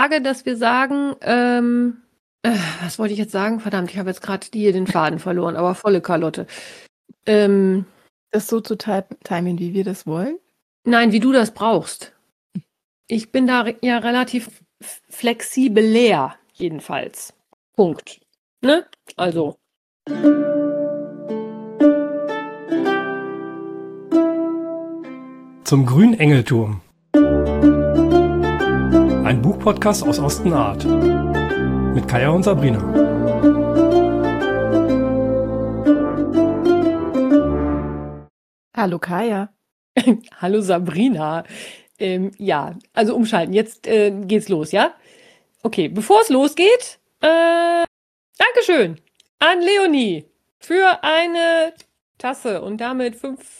Frage, dass wir sagen, was wollte ich jetzt sagen? Verdammt, ich habe jetzt gerade hier den Faden verloren, aber volle Kalotte. Das so zu timen, wie wir das wollen? Nein, wie du das brauchst. Ich bin da ja relativ flexibel leer, jedenfalls. Punkt. Ne? Also. Zum grünen Engelturm. Ein Buchpodcast aus Ostenart. Mit Kaya und Sabrina. Hallo Kaya. Hallo Sabrina. Ja, also umschalten. Jetzt geht's los, ja? Okay, bevor es losgeht, Dankeschön an Leonie für eine Tasse und damit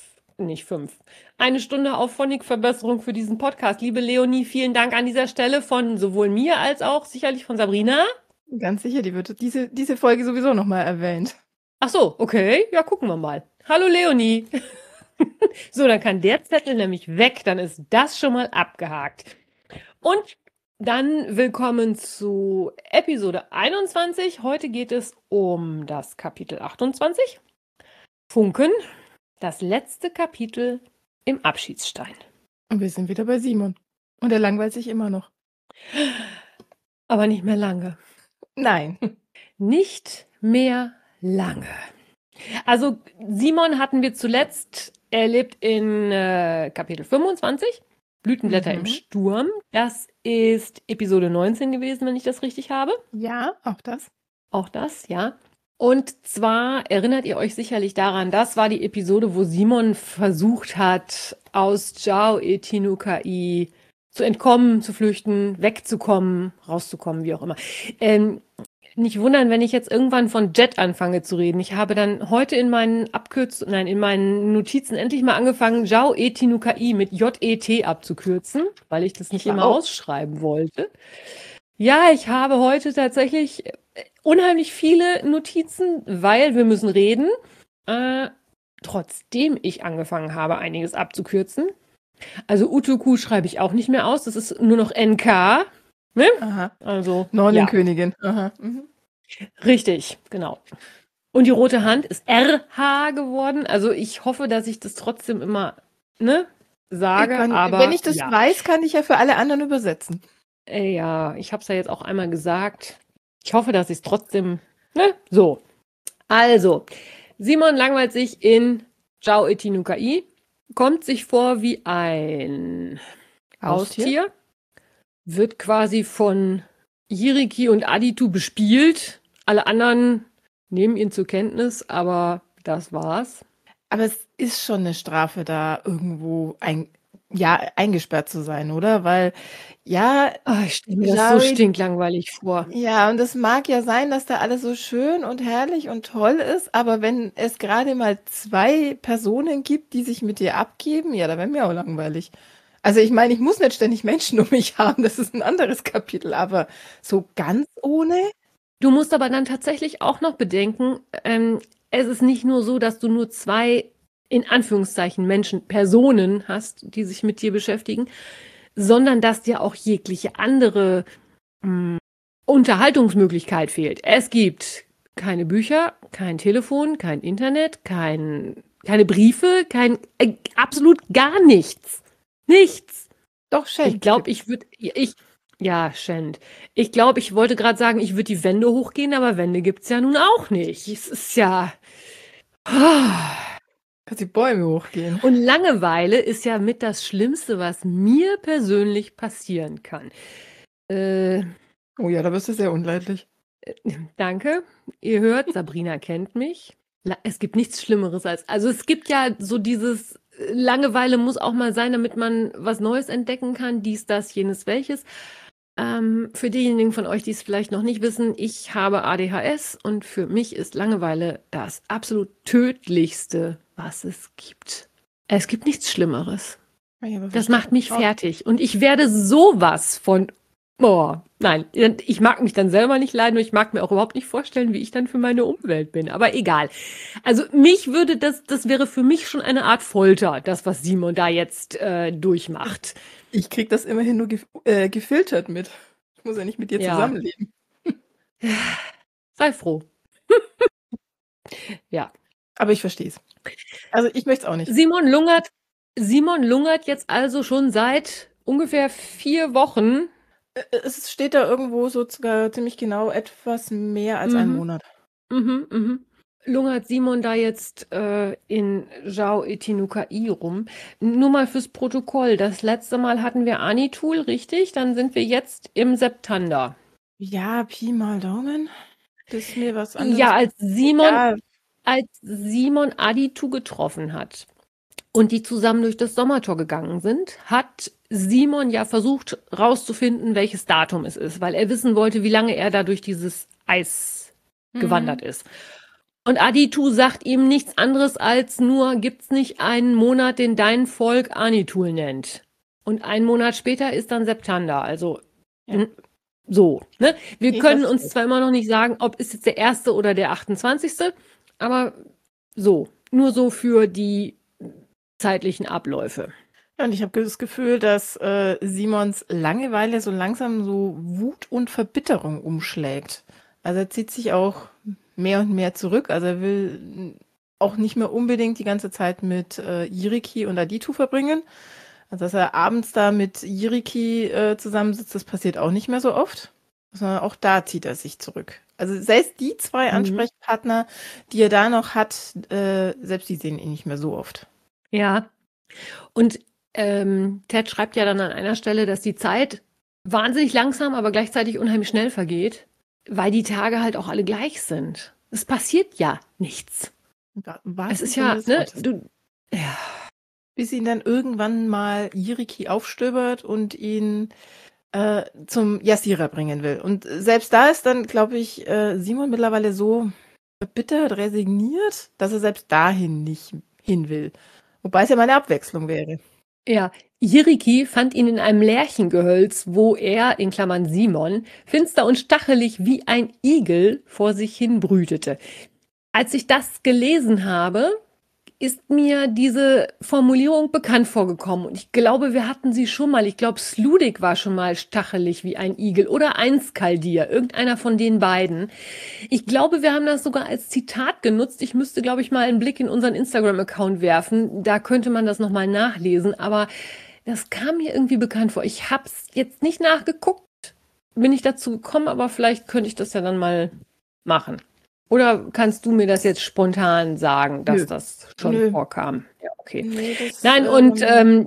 eine Stunde Auphonic-Verbesserung für diesen Podcast. Liebe Leonie, vielen Dank an dieser Stelle von sowohl mir als auch sicherlich von Sabrina. Ganz sicher, die wird diese Folge sowieso nochmal erwähnt. Ach so, okay. Ja, gucken wir mal. Hallo Leonie. So, dann kann der Zettel nämlich weg, dann ist das schon mal abgehakt. Und dann willkommen zu Episode 21. Heute geht es um das Kapitel 28. Funken, das letzte Kapitel im Abschiedsstein. Und wir sind wieder bei Simon. Und er langweilt sich immer noch. Aber nicht mehr lange. Nein. Nicht mehr lange. Also Simon hatten wir zuletzt erlebt in Kapitel 25, Blütenblätter im Sturm. Das ist Episode 19 gewesen, wenn ich das richtig habe. Ja, auch das. Auch das, ja. Und zwar erinnert ihr euch sicherlich daran, das war die Episode, wo Simon versucht hat, aus Zhao Etinukai zu entkommen, zu flüchten, wegzukommen, rauszukommen, wie auch immer. Nicht wundern, wenn ich jetzt irgendwann von Jet anfange zu reden. Ich habe dann heute in meinen Notizen endlich mal angefangen, Zhao Etinukai mit J-E-T abzukürzen, weil ich das nicht immer ausschreiben wollte. Ja, ich habe heute tatsächlich unheimlich viele Notizen, weil wir müssen reden. Trotzdem ich angefangen habe, einiges abzukürzen. Also Utuku schreibe ich auch nicht mehr aus, das ist nur noch NK. Ne? Aha. Also Nornenkönigin. Aha. Richtig, genau. Und die rote Hand ist RH geworden. Also ich hoffe, dass ich das trotzdem immer sage. Aber wenn ich das weiß, kann ich ja für alle anderen übersetzen. Ja, ich habe es ja jetzt auch einmal gesagt. Ich hoffe, dass ich es trotzdem. So. Also, Simon langweilt sich in Zhao Etinukai, kommt sich vor wie ein Haustier. Wird quasi von Jiriki und Aditu bespielt. Alle anderen nehmen ihn zur Kenntnis, aber das war's. Aber es ist schon eine Strafe, da irgendwo eingesperrt zu sein, oder? Weil, ich stelle mir das so stinklangweilig vor. Ja, und es mag ja sein, dass da alles so schön und herrlich und toll ist, aber wenn es gerade mal 2 Personen gibt, die sich mit dir abgeben, ja, da wäre mir auch langweilig. Also ich meine, ich muss nicht ständig Menschen um mich haben, das ist ein anderes Kapitel, aber so ganz ohne? Du musst aber dann tatsächlich auch noch bedenken, es ist nicht nur so, dass du nur 2, in Anführungszeichen, Personen hast, die sich mit dir beschäftigen, sondern dass dir auch jegliche andere Unterhaltungsmöglichkeit fehlt. Es gibt keine Bücher, kein Telefon, kein Internet, keine Briefe, absolut gar nichts. Nichts. Doch, Shend. Ich glaube, Shend. Ich glaube, ich wollte gerade sagen, ich würde die Wände hochgehen, aber Wände gibt es ja nun auch nicht. Es ist ja... Kannst die Bäume hochgehen. Und Langeweile ist ja mit das Schlimmste, was mir persönlich passieren kann. Oh ja, da bist du sehr unleidlich. Danke. Ihr hört, Sabrina kennt mich. Es gibt nichts Schlimmeres also es gibt ja so dieses Langeweile muss auch mal sein, damit man was Neues entdecken kann, dies, das, jenes, welches. Für diejenigen von euch, die es vielleicht noch nicht wissen, ich habe ADHS und für mich ist Langeweile das absolut tödlichste, was es gibt. Es gibt nichts Schlimmeres. Das macht mich fertig und ich werde sowas von nein, ich mag mich dann selber nicht leiden und ich mag mir auch überhaupt nicht vorstellen, wie ich dann für meine Umwelt bin. Aber egal. Also mich würde das wäre für mich schon eine Art Folter, das, was Simon da jetzt durchmacht. Ich krieg das immerhin nur gefiltert mit. Ich muss ja nicht mit dir Ja. zusammenleben. Sei froh. Ja. Aber ich verstehe es. Also ich möchte es auch nicht. Simon lungert jetzt also schon seit ungefähr 4 Wochen. Es steht da irgendwo sogar ziemlich genau etwas mehr als einen Monat. Lungert Simon da jetzt in Zhao Itinukai rum. Nur mal fürs Protokoll. Das letzte Mal hatten wir Anitul, richtig? Dann sind wir jetzt im September. Ja, Pi mal Daumen. Bis mir was anderes. Ja, als Ja, Simon Aditu getroffen hat und die zusammen durch das Sommertor gegangen sind, hat Simon ja versucht rauszufinden, welches Datum es ist, weil er wissen wollte, wie lange er da durch dieses Eis gewandert ist. Und Aditu sagt ihm nichts anderes als nur, gibt's nicht einen Monat, den dein Volk Anitul nennt. Und einen Monat später ist dann September, also Ja. so. Ne? Wir Ich können verstehe. uns zwar immer noch nicht sagen, ob es jetzt der 1. oder der 28., aber so, nur so für die zeitlichen Abläufe. Ja, und ich habe das Gefühl, dass Simons Langeweile so langsam so Wut und Verbitterung umschlägt. Also er zieht sich auch mehr und mehr zurück. Also er will auch nicht mehr unbedingt die ganze Zeit mit Jiriki und Aditu verbringen. Also dass er abends da mit Jiriki zusammensitzt, das passiert auch nicht mehr so oft. Sondern auch da zieht er sich zurück. Also selbst die 2 Ansprechpartner, die er da noch hat, selbst die sehen ihn nicht mehr so oft. Ja. Und Ted schreibt ja dann an einer Stelle, dass die Zeit wahnsinnig langsam, aber gleichzeitig unheimlich schnell vergeht, weil die Tage halt auch alle gleich sind. Es passiert ja nichts. Es ist ja, ne, ja. Bis ihn dann irgendwann mal Jiriki aufstöbert und ihn zum Yassira bringen will. Und selbst da ist dann, glaube ich, Simon mittlerweile so verbittert, resigniert, dass er selbst dahin nicht hin will. Wobei es ja mal eine Abwechslung wäre. Ja, Jiriki fand ihn in einem Lärchengehölz, wo er, in Klammern Simon, finster und stachelig wie ein Igel vor sich hin brütete. Als ich das gelesen habe, ist mir diese Formulierung bekannt vorgekommen. Und ich glaube, wir hatten sie schon mal. Ich glaube, Sludik war schon mal stachelig wie ein Igel oder Einskaldir, irgendeiner von den beiden. Ich glaube, wir haben das sogar als Zitat genutzt. Ich müsste, glaube ich, mal einen Blick in unseren Instagram-Account werfen. Da könnte man das nochmal nachlesen. Aber das kam mir irgendwie bekannt vor. Ich habe es jetzt nicht nachgeguckt, bin ich dazu gekommen, aber vielleicht könnte ich das ja dann mal machen. Oder kannst du mir das jetzt spontan sagen, dass das schon vorkam? Ja, okay. Nee, das, Nein, und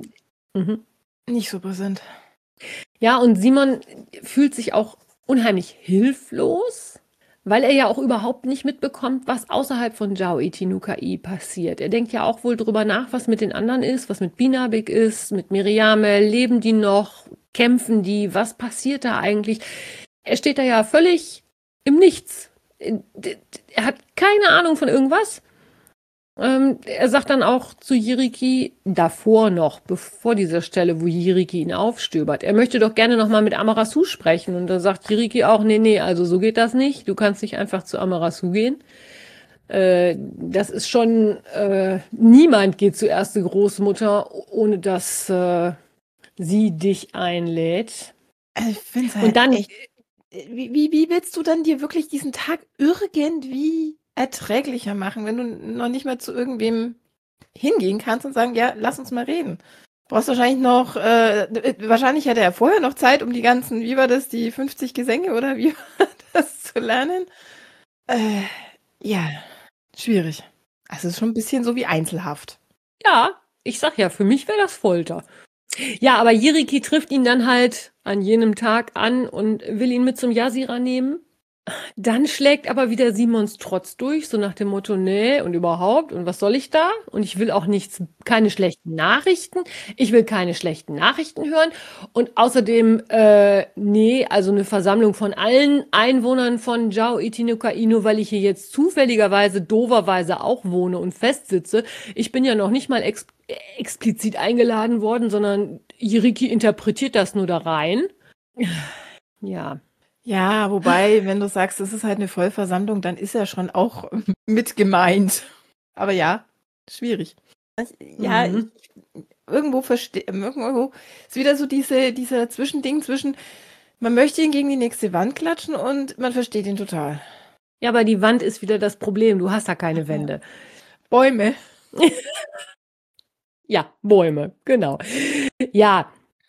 nicht so präsent. ja, und Simon fühlt sich auch unheimlich hilflos, weil er ja auch überhaupt nicht mitbekommt, was außerhalb von Zhao Itinukai passiert. Er denkt ja auch wohl drüber nach, was mit den anderen ist, was mit Binabik ist, mit Miriame, leben die noch, kämpfen die, was passiert da eigentlich? Er steht da ja völlig im Nichts. Er hat keine Ahnung von irgendwas. Er sagt dann auch zu Jiriki, davor noch, bevor dieser Stelle, wo Jiriki ihn aufstöbert, er möchte doch gerne nochmal mit Amarasu sprechen. Und da sagt Jiriki auch, nee, also so geht das nicht. Du kannst nicht einfach zu Amarasu gehen. Das ist schon, niemand geht zuerst zur Großmutter, ohne dass sie dich einlädt. Ich finde es halt Und dann, echt. Wie willst du dann dir wirklich diesen Tag irgendwie erträglicher machen, wenn du noch nicht mal zu irgendwem hingehen kannst und sagen, ja, lass uns mal reden. Brauchst wahrscheinlich noch, wahrscheinlich hätte er vorher noch Zeit, um die ganzen, wie war das, die 50 Gesänge oder wie war das zu lernen? Ja, schwierig. Also es ist schon ein bisschen so wie Einzelhaft. ja, ich sag ja, für mich wäre das Folter. Ja, aber Jiriki trifft ihn dann halt an jenem Tag an und will ihn mit zum Yassira nehmen. Dann schlägt aber wieder Simons Trotz durch, so nach dem Motto, nee, und überhaupt, und was soll ich da? Und ich will auch keine schlechten Nachrichten. Ich will keine schlechten Nachrichten hören. Und außerdem, nee, also eine Versammlung von allen Einwohnern von Zhao Itinukai, nur weil ich hier jetzt zufälligerweise, doverweise auch wohne und festsitze. Ich bin ja noch nicht mal explizit eingeladen worden, sondern Jiriki interpretiert das nur da rein. Ja. Ja, wobei, wenn du sagst, es ist halt eine Vollversammlung, dann ist er schon auch mit gemeint. Aber ja, schwierig. Ja, irgendwo ist wieder so dieser Zwischending zwischen, Man möchte ihn gegen die nächste Wand klatschen und man versteht ihn total. Ja, aber die Wand ist wieder das Problem. Du hast da keine Wände. Bäume. Ja, Bäume, genau. Ja.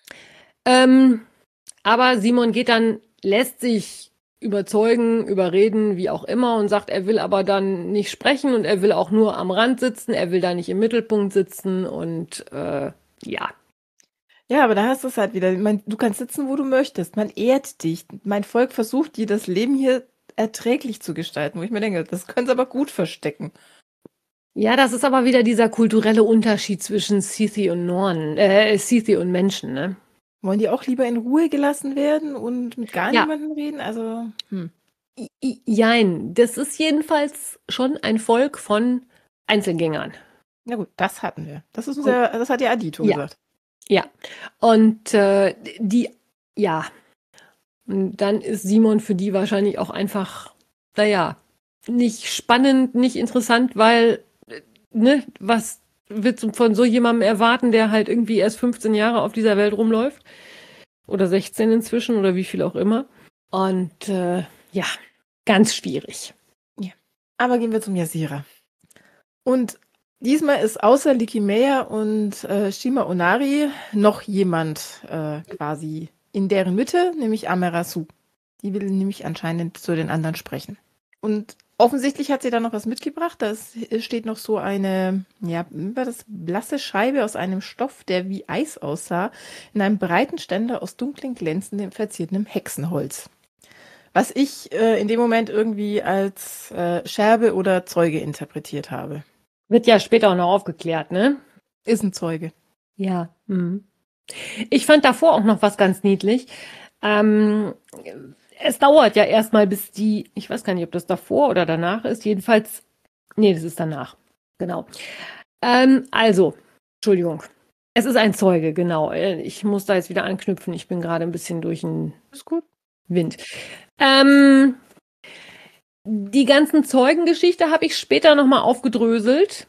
Aber Simon geht dann, lässt sich überzeugen, überreden, wie auch immer, und sagt, er will aber dann nicht sprechen und er will auch nur am Rand sitzen, er will da nicht im Mittelpunkt sitzen und ja. Ja, aber da hast du es halt wieder. Du kannst sitzen, wo du möchtest. Man ehrt dich. Mein Volk versucht, dir das Leben hier erträglich zu gestalten, wo ich mir denke, das können sie aber gut verstecken. Ja, das ist aber wieder dieser kulturelle Unterschied zwischen Sithi und Sithi und Menschen, ne? Wollen die auch lieber in Ruhe gelassen werden und mit gar Ja. niemandem reden? Also, Jein, das ist jedenfalls schon ein Volk von Einzelgängern. na gut, das hatten wir. Das ist Gut. das hat ja Adito Ja. gesagt. Ja, und ja, und dann ist Simon für die wahrscheinlich auch einfach, naja, nicht spannend, nicht interessant, weil, ne, was willst du von so jemandem erwarten, der halt irgendwie erst 15 Jahre auf dieser Welt rumläuft? Oder 16 inzwischen oder wie viel auch immer. Und ja, ganz schwierig. Aber gehen wir zum Yasira. Und diesmal ist außer Likimea und Shima Onari noch jemand quasi in deren Mitte, nämlich Amerasu. Die will nämlich anscheinend zu den anderen sprechen. Und offensichtlich hat sie da noch was mitgebracht. Da steht noch so eine, ja, war das blasse Scheibe aus einem Stoff, der wie Eis aussah, in einem breiten Ständer aus dunklen, glänzendem, verziertem Hexenholz. Was ich in dem Moment irgendwie als Scherbe oder Zeuge interpretiert habe. Wird ja später auch noch aufgeklärt, ne? Ist ein Zeuge. Ja. Ich fand davor auch noch was ganz niedlich. Es dauert ja erstmal, bis ich weiß gar nicht, ob das davor oder danach ist, jedenfalls, nee, das ist danach, genau. Also, Entschuldigung, es ist ein Zeuge, genau. Ich muss da jetzt wieder anknüpfen, ich bin gerade ein bisschen durch den Ist gut. Wind. Die ganzen Zeugengeschichte habe ich später nochmal aufgedröselt.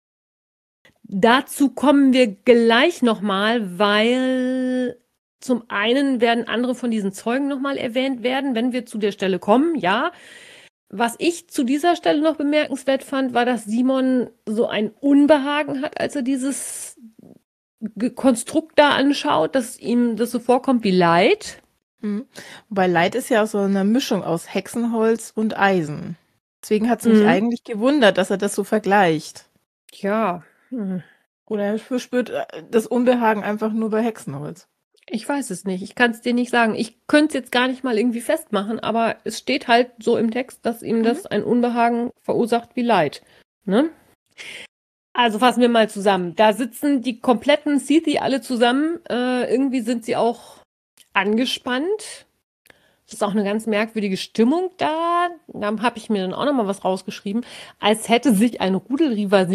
Dazu kommen wir gleich nochmal, weil zum einen werden andere von diesen Zeugen nochmal erwähnt werden, wenn wir zu der Stelle kommen, ja. Was ich zu dieser Stelle noch bemerkenswert fand, war, dass Simon so ein Unbehagen hat, als er dieses Konstrukt da anschaut, dass ihm das so vorkommt wie Leid. Wobei Leid ist ja so eine Mischung aus Hexenholz und Eisen. Deswegen hat es mich eigentlich gewundert, dass er das so vergleicht. Ja. Oder er verspürt das Unbehagen einfach nur bei Hexenholz. Ich weiß es nicht. Ich kann es dir nicht sagen. Ich könnte es jetzt gar nicht mal irgendwie festmachen, aber es steht halt so im Text, dass ihm das ein Unbehagen verursacht wie Leid. Ne? Also fassen wir mal zusammen. Da sitzen die kompletten Sithi alle zusammen. Irgendwie sind sie auch angespannt. Es ist auch eine ganz merkwürdige Stimmung da. Da habe ich mir dann auch noch mal was rausgeschrieben. Als hätte sich ein Rudel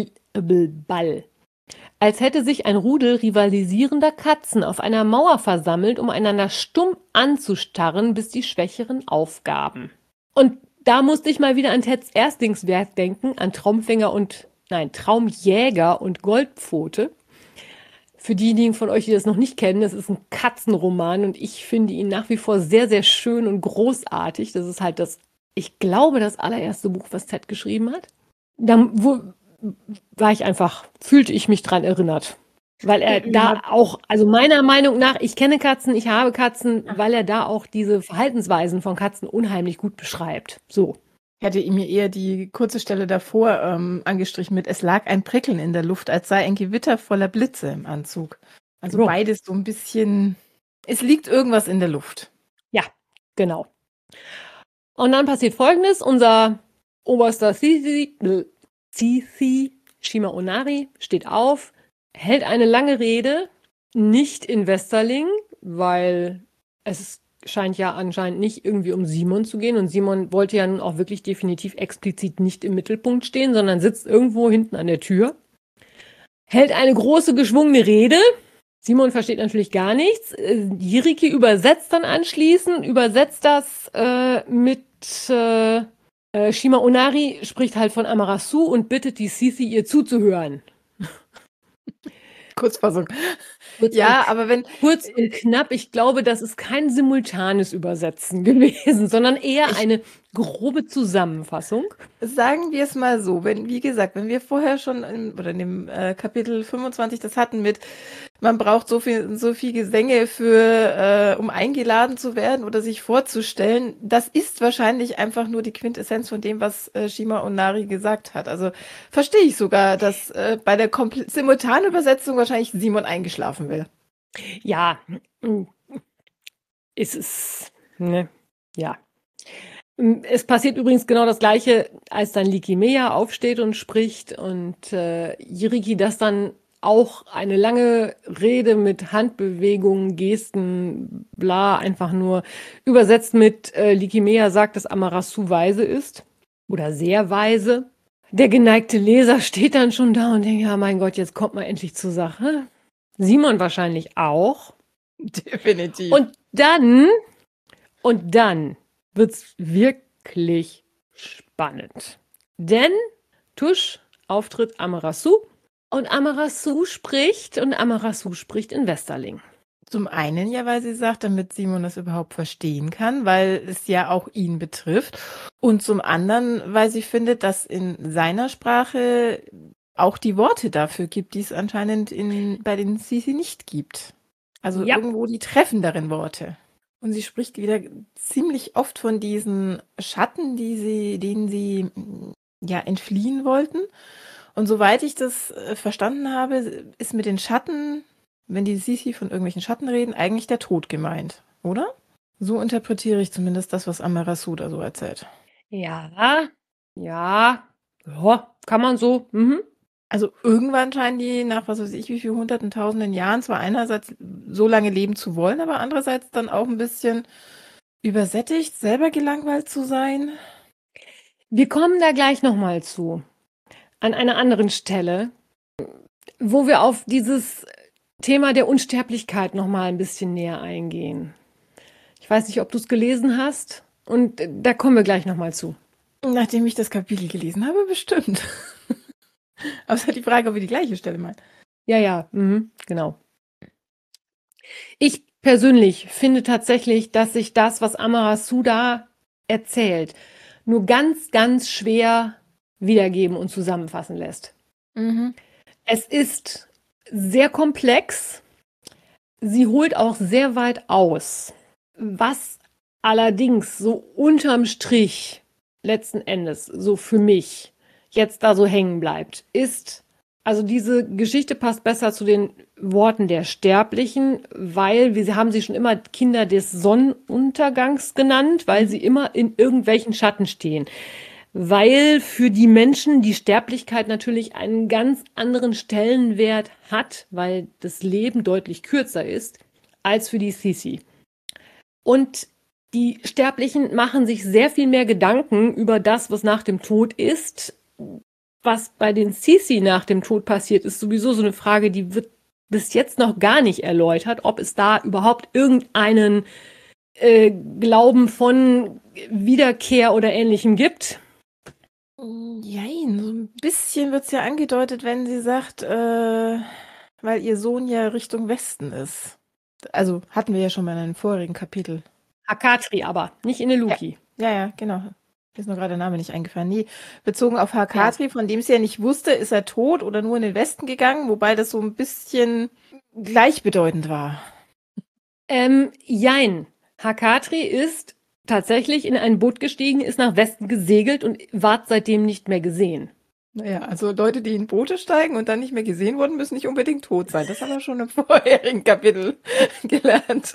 rivalisierender Katzen auf einer Mauer versammelt, um einander stumm anzustarren, bis die Schwächeren aufgaben. Und da musste ich mal wieder an Teds Erstlingswerk denken, an Traumjäger und Goldpfote. Für diejenigen von euch, die das noch nicht kennen, das ist ein Katzenroman und ich finde ihn nach wie vor sehr, sehr schön und großartig. Das ist halt ich glaube, das allererste Buch, was Ted geschrieben hat. Fühlte ich mich dran erinnert. Weil er da auch, also meiner Meinung nach, ich kenne Katzen, ich habe Katzen, weil er da auch diese Verhaltensweisen von Katzen unheimlich gut beschreibt. So. Ich hatte mir eher die kurze Stelle davor angestrichen mit: Es lag ein Prickeln in der Luft, als sei ein Gewitter voller Blitze im Anzug. Also beides so ein bisschen, es liegt irgendwas in der Luft. Ja, genau. Und dann passiert Folgendes: Unser oberster Sithi, Shima Onari, steht auf, hält eine lange Rede, nicht in Westerling, weil es scheint ja anscheinend nicht irgendwie um Simon zu gehen und Simon wollte ja nun auch wirklich definitiv explizit nicht im Mittelpunkt stehen, sondern sitzt irgendwo hinten an der Tür, hält eine große geschwungene Rede. Simon versteht natürlich gar nichts. Jiriki übersetzt dann anschließend, übersetzt das mit Shima Onari, spricht halt von Amarasu und bittet die Sithi, ihr zuzuhören. Kurzfassung. Kurz und, Ja, aber wenn, kurz und knapp, ich glaube, das ist kein simultanes Übersetzen gewesen, sondern eher ich eine grobe Zusammenfassung. sagen wir es mal so, wenn, wie gesagt, wenn wir vorher schon oder in dem Kapitel 25 das hatten mit, man braucht so viel Gesänge für, um eingeladen zu werden oder sich vorzustellen, das ist wahrscheinlich einfach nur die Quintessenz von dem, was Shima und Nari gesagt hat. Also verstehe ich sogar, dass bei der simultanen Übersetzung wahrscheinlich Simon eingeschlafen wäre. Ja, ist es, ne, ja. Es passiert übrigens genau das Gleiche, als dann Likimeya aufsteht und spricht und Jiriki das dann auch eine lange Rede mit Handbewegungen, Gesten, bla, einfach nur übersetzt mit Likimeya sagt, dass Amaterasu weise ist oder sehr weise. Der geneigte Leser steht dann schon da und denkt, ja, mein Gott, jetzt kommt mal endlich zur Sache. Simon wahrscheinlich auch. Definitiv. Und dann wird's wirklich spannend. Denn Tusch auftritt Amaterasu und Amaterasu spricht in Westerling. Zum einen ja, weil sie sagt, damit Simon das überhaupt verstehen kann, weil es ja auch ihn betrifft. Und zum anderen, weil sie findet, dass in seiner Sprache auch die Worte dafür gibt, die es anscheinend bei den Sisi nicht gibt. Also Ja. irgendwo die treffenderen Worte. Und sie spricht wieder ziemlich oft von diesen Schatten, denen sie ja entfliehen wollten. Und soweit ich das verstanden habe, ist mit den Schatten, wenn die Sisi von irgendwelchen Schatten reden, eigentlich der Tod gemeint, oder? So interpretiere ich zumindest das, was Amaterasu da so erzählt. Ja, kann man so. Mhm. Also irgendwann scheinen die nach was weiß ich wie viel hunderten, tausenden Jahren zwar einerseits so lange leben zu wollen, aber andererseits dann auch ein bisschen übersättigt, selber gelangweilt zu sein. Wir kommen da gleich nochmal zu. An einer anderen Stelle, wo wir auf dieses Thema der Unsterblichkeit nochmal ein bisschen näher eingehen. Ich weiß nicht, ob du es gelesen hast und da kommen wir gleich nochmal zu. Nachdem ich das Kapitel gelesen habe, bestimmt. Aber es ist halt die Frage, ob wir die gleiche Stelle meinen. Ja, genau. Ich persönlich finde tatsächlich, dass sich das, was Amaterasu da erzählt, nur ganz, ganz schwer wiedergeben und zusammenfassen lässt. Mhm. Es ist sehr komplex. Sie holt auch sehr weit aus. Was allerdings so unterm Strich letzten Endes so für mich jetzt da so hängen bleibt, ist, also diese Geschichte passt besser zu den Worten der Sterblichen, weil wir haben sie schon immer Kinder des Sonnenuntergangs genannt, weil sie immer in irgendwelchen Schatten stehen. Weil für die Menschen die Sterblichkeit natürlich einen ganz anderen Stellenwert hat, weil das Leben deutlich kürzer ist, als für die Sisi. Und die Sterblichen machen sich sehr viel mehr Gedanken über das, was nach dem Tod ist. Was bei den Sisi nach dem Tod passiert, ist sowieso so eine Frage, die wird bis jetzt noch gar nicht erläutert, ob es da überhaupt irgendeinen Glauben von Wiederkehr oder Ähnlichem gibt. Jein, so ein bisschen wird es ja angedeutet, wenn sie sagt, weil ihr Sohn ja Richtung Westen ist. Also hatten wir ja schon mal in einem vorigen Kapitel. Hakatri aber, nicht Ineluki. Ja, genau. Mir ist nur gerade der Name nicht eingefallen. Nee, bezogen auf Hakatri, von dem sie ja nicht wusste, ist er tot oder nur in den Westen gegangen, wobei das so ein bisschen gleichbedeutend war. Jein. Hakatri ist tatsächlich in ein Boot gestiegen, ist nach Westen gesegelt und ward seitdem nicht mehr gesehen. Naja, also Leute, die in Boote steigen und dann nicht mehr gesehen wurden, müssen nicht unbedingt tot sein. Das haben wir schon im vorherigen Kapitel gelernt.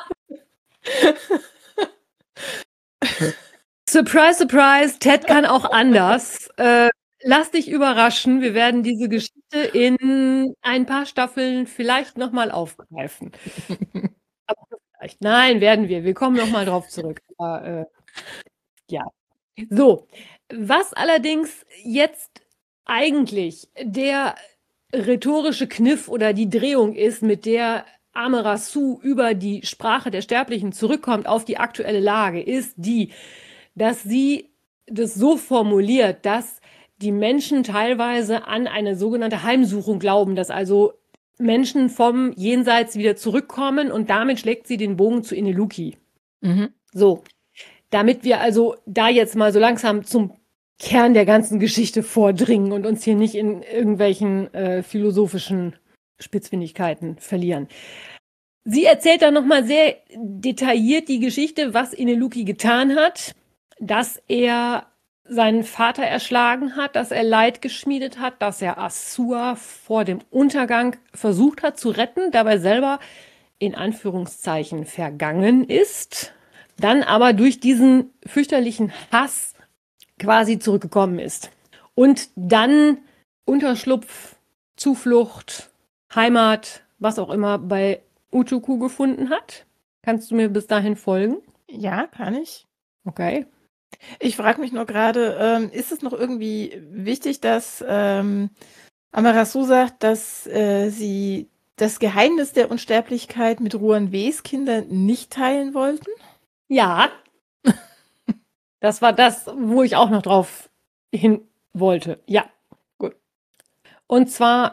Surprise, surprise, Ted kann auch anders. Lass dich überraschen, wir werden diese Geschichte in ein paar Staffeln vielleicht nochmal aufgreifen. Aber vielleicht. Nein, werden wir. Wir kommen nochmal drauf zurück. Aber, ja. So, was allerdings jetzt eigentlich der rhetorische Kniff oder die Drehung ist, mit der Amaterasu über die Sprache der Sterblichen zurückkommt auf die aktuelle Lage, ist die, dass sie das so formuliert, dass die Menschen teilweise an eine sogenannte Heimsuchung glauben, dass also Menschen vom Jenseits wieder zurückkommen und damit schlägt sie den Bogen zu Ineluki. Mhm. So, damit wir also da jetzt mal so langsam zum Kern der ganzen Geschichte vordringen und uns hier nicht in irgendwelchen philosophischen Spitzfindigkeiten verlieren. Sie erzählt dann nochmal sehr detailliert die Geschichte, was Ineluki getan hat, dass er seinen Vater erschlagen hat, dass er Leid geschmiedet hat, dass er Assur vor dem Untergang versucht hat zu retten, dabei selber in Anführungszeichen vergangen ist, dann aber durch diesen fürchterlichen Hass quasi zurückgekommen ist. Und dann Unterschlupf, Zuflucht, Heimat, was auch immer bei Uchuku gefunden hat. Kannst du mir bis dahin folgen? Ja, kann ich. Okay. Ich frage mich nur gerade, ist es noch irgendwie wichtig, dass Amarasu sagt, dass sie das Geheimnis der Unsterblichkeit mit Ruan Ws Kindern nicht teilen wollten? Ja. Das war das, wo ich auch noch drauf hin wollte. Ja, gut. Und zwar,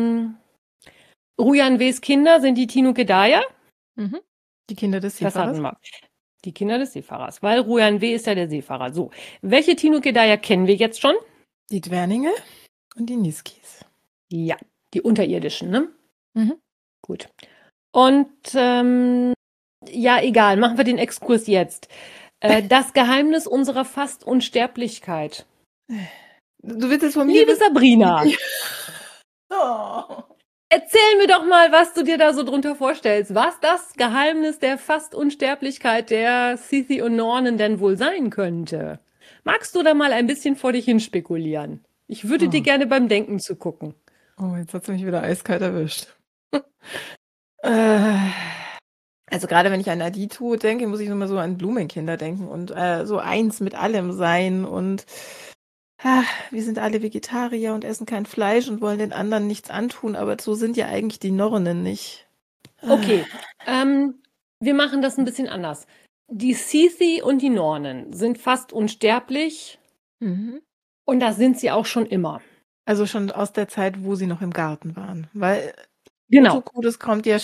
Ruyan Ws Kinder sind die Tinukedaya. Mhm. Die Kinder des Das Seefahrers. hatten wir. Die Kinder des Seefahrers. Weil Ruyan W. ist ja der Seefahrer. So. Welche Tinukedaya kennen wir jetzt schon? Die Dwerninge und die Niskis. Ja, die unterirdischen, ne? Mhm. Gut. Und ja, egal, machen wir den Exkurs jetzt. Das Geheimnis unserer fast Unsterblichkeit. Du willst es von mir Liebe Sabrina, Oh. erzähl mir doch mal, was du dir da so drunter vorstellst. Was das Geheimnis der fast Unsterblichkeit der Sithi und Nornen denn wohl sein könnte. Magst du da mal ein bisschen vor dich hin spekulieren? Ich würde dir gerne beim Denken zugucken. Oh, jetzt hat sie mich wieder eiskalt erwischt. Also gerade wenn ich an Aditu denke, muss ich immer so an Blumenkinder denken und so eins mit allem sein und wir sind alle Vegetarier und essen kein Fleisch und wollen den anderen nichts antun, aber so sind ja eigentlich die Nornen nicht. Okay, wir machen das ein bisschen anders. Die Sithi und die Nornen sind fast unsterblich Mhm. und das sind sie auch schon immer. Also schon aus der Zeit, wo sie noch im Garten waren. Weil Genau. Utuku, das kommt ja.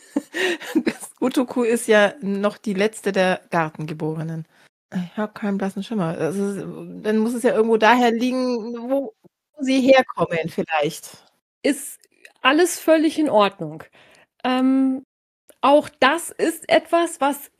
Utuku ist ja noch die letzte der Gartengeborenen. Ich habe keinen blassen Schimmer. Dann muss es ja irgendwo daher liegen, wo sie herkommen, vielleicht. Ist alles völlig in Ordnung. Auch das ist etwas, was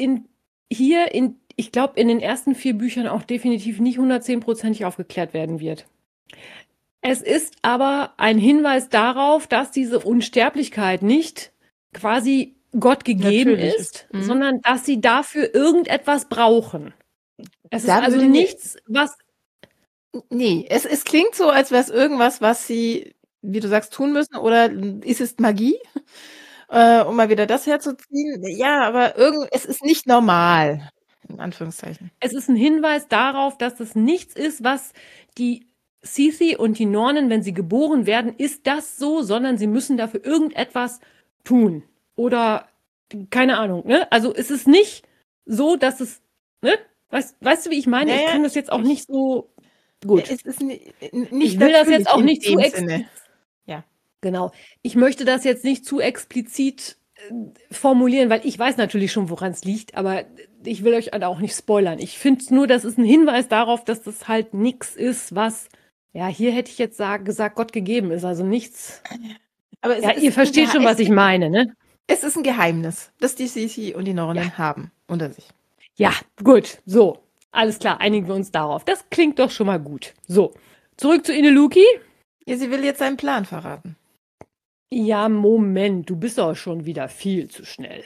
ich glaube, in den ersten 4 Büchern auch definitiv nicht 110%ig aufgeklärt werden wird. Es ist aber ein Hinweis darauf, dass diese Unsterblichkeit nicht quasi Gott gegeben Natürlich ist, ist. Mhm. sondern dass sie dafür irgendetwas brauchen. Es ist Da also würde mir- nichts, was Nee, es klingt so, als wäre es irgendwas, was sie, wie du sagst, tun müssen. Oder ist es Magie? Um mal wieder das herzuziehen. Ja, aber es ist nicht normal. In Anführungszeichen. Es ist ein Hinweis darauf, dass es nichts ist, was die Sithi und die Nornen, wenn sie geboren werden, ist das so, sondern sie müssen dafür irgendetwas tun. Oder, keine Ahnung, ne? Also es ist nicht so, dass es, ne? Weißt du, wie ich meine? Ja, Ich ja, kann das jetzt auch nicht so gut. Es ist nicht Ich will das jetzt auch nicht zu explizit. Ja. Genau. Ich möchte das jetzt nicht zu explizit formulieren, weil ich weiß natürlich schon, woran es liegt, aber ich will euch auch nicht spoilern. Ich finde nur, das ist ein Hinweis darauf, dass das halt nichts ist, was, ja, hier hätte ich jetzt gesagt, Gott gegeben ist. Also nichts. Aber Ja, ihr versteht schon, was ich meine, ne? Es ist ein Geheimnis, das die Sisi und die Nornen haben unter sich. Ja, gut. So. Alles klar, einigen wir uns darauf. Das klingt doch schon mal gut. So. Zurück zu Ineluki. Ja, sie will jetzt seinen Plan verraten. Ja, Moment, du bist doch schon wieder viel zu schnell.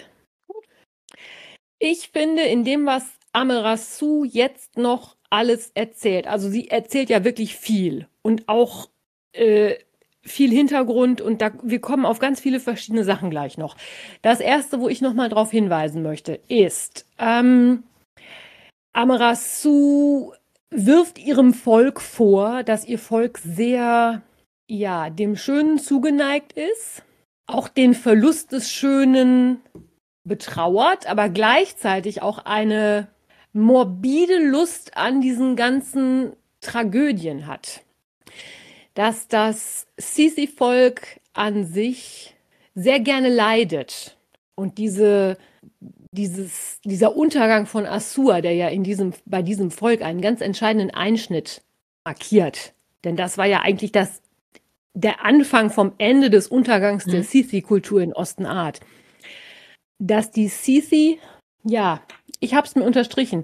Ich finde, in dem, was Amarasu jetzt noch alles erzählt, also sie erzählt ja wirklich viel und auch viel Hintergrund und wir kommen auf ganz viele verschiedene Sachen gleich noch. Das erste, wo ich noch mal drauf hinweisen möchte, ist, Amarasu wirft ihrem Volk vor, dass ihr Volk sehr, ja, dem Schönen zugeneigt ist, auch den Verlust des Schönen betrauert, aber gleichzeitig auch eine morbide Lust an diesen ganzen Tragödien hat. Dass das Sisi-Volk an sich sehr gerne leidet. Und dieser Untergang von Assur, der ja bei diesem Volk einen ganz entscheidenden Einschnitt markiert. Denn das war ja eigentlich der Anfang vom Ende des Untergangs der Sisi-Kultur in Ostenart. Dass die Sisi, ja, ich habe es mir unterstrichen,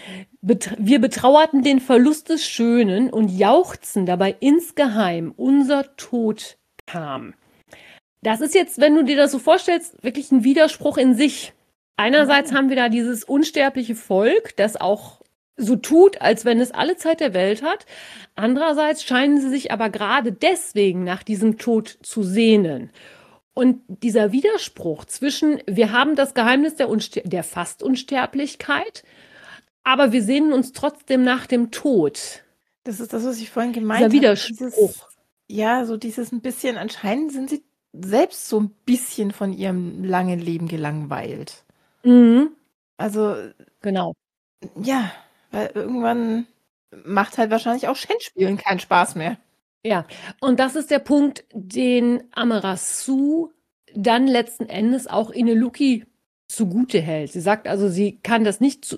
wir betrauerten den Verlust des Schönen und jauchzen dabei insgeheim, unser Tod kam. Das ist jetzt, wenn du dir das so vorstellst, wirklich ein Widerspruch in sich. Einerseits haben wir da dieses unsterbliche Volk, das auch so tut, als wenn es alle Zeit der Welt hat. Andererseits scheinen sie sich aber gerade deswegen nach diesem Tod zu sehnen. Und dieser Widerspruch zwischen, wir haben das Geheimnis der Fast-Unsterblichkeit, aber wir sehnen uns trotzdem nach dem Tod. Das ist das, was ich vorhin gemeint habe. Dieser Widerspruch. So dieses ein bisschen, anscheinend sind sie selbst so ein bisschen von ihrem langen Leben gelangweilt. Mhm. Also, Genau. ja, weil irgendwann macht halt wahrscheinlich auch Schänzspielen keinen Spaß mehr. Ja, und das ist der Punkt, den Amaterasu dann letzten Endes auch Ineluki zugute hält. Sie sagt also, sie kann das nicht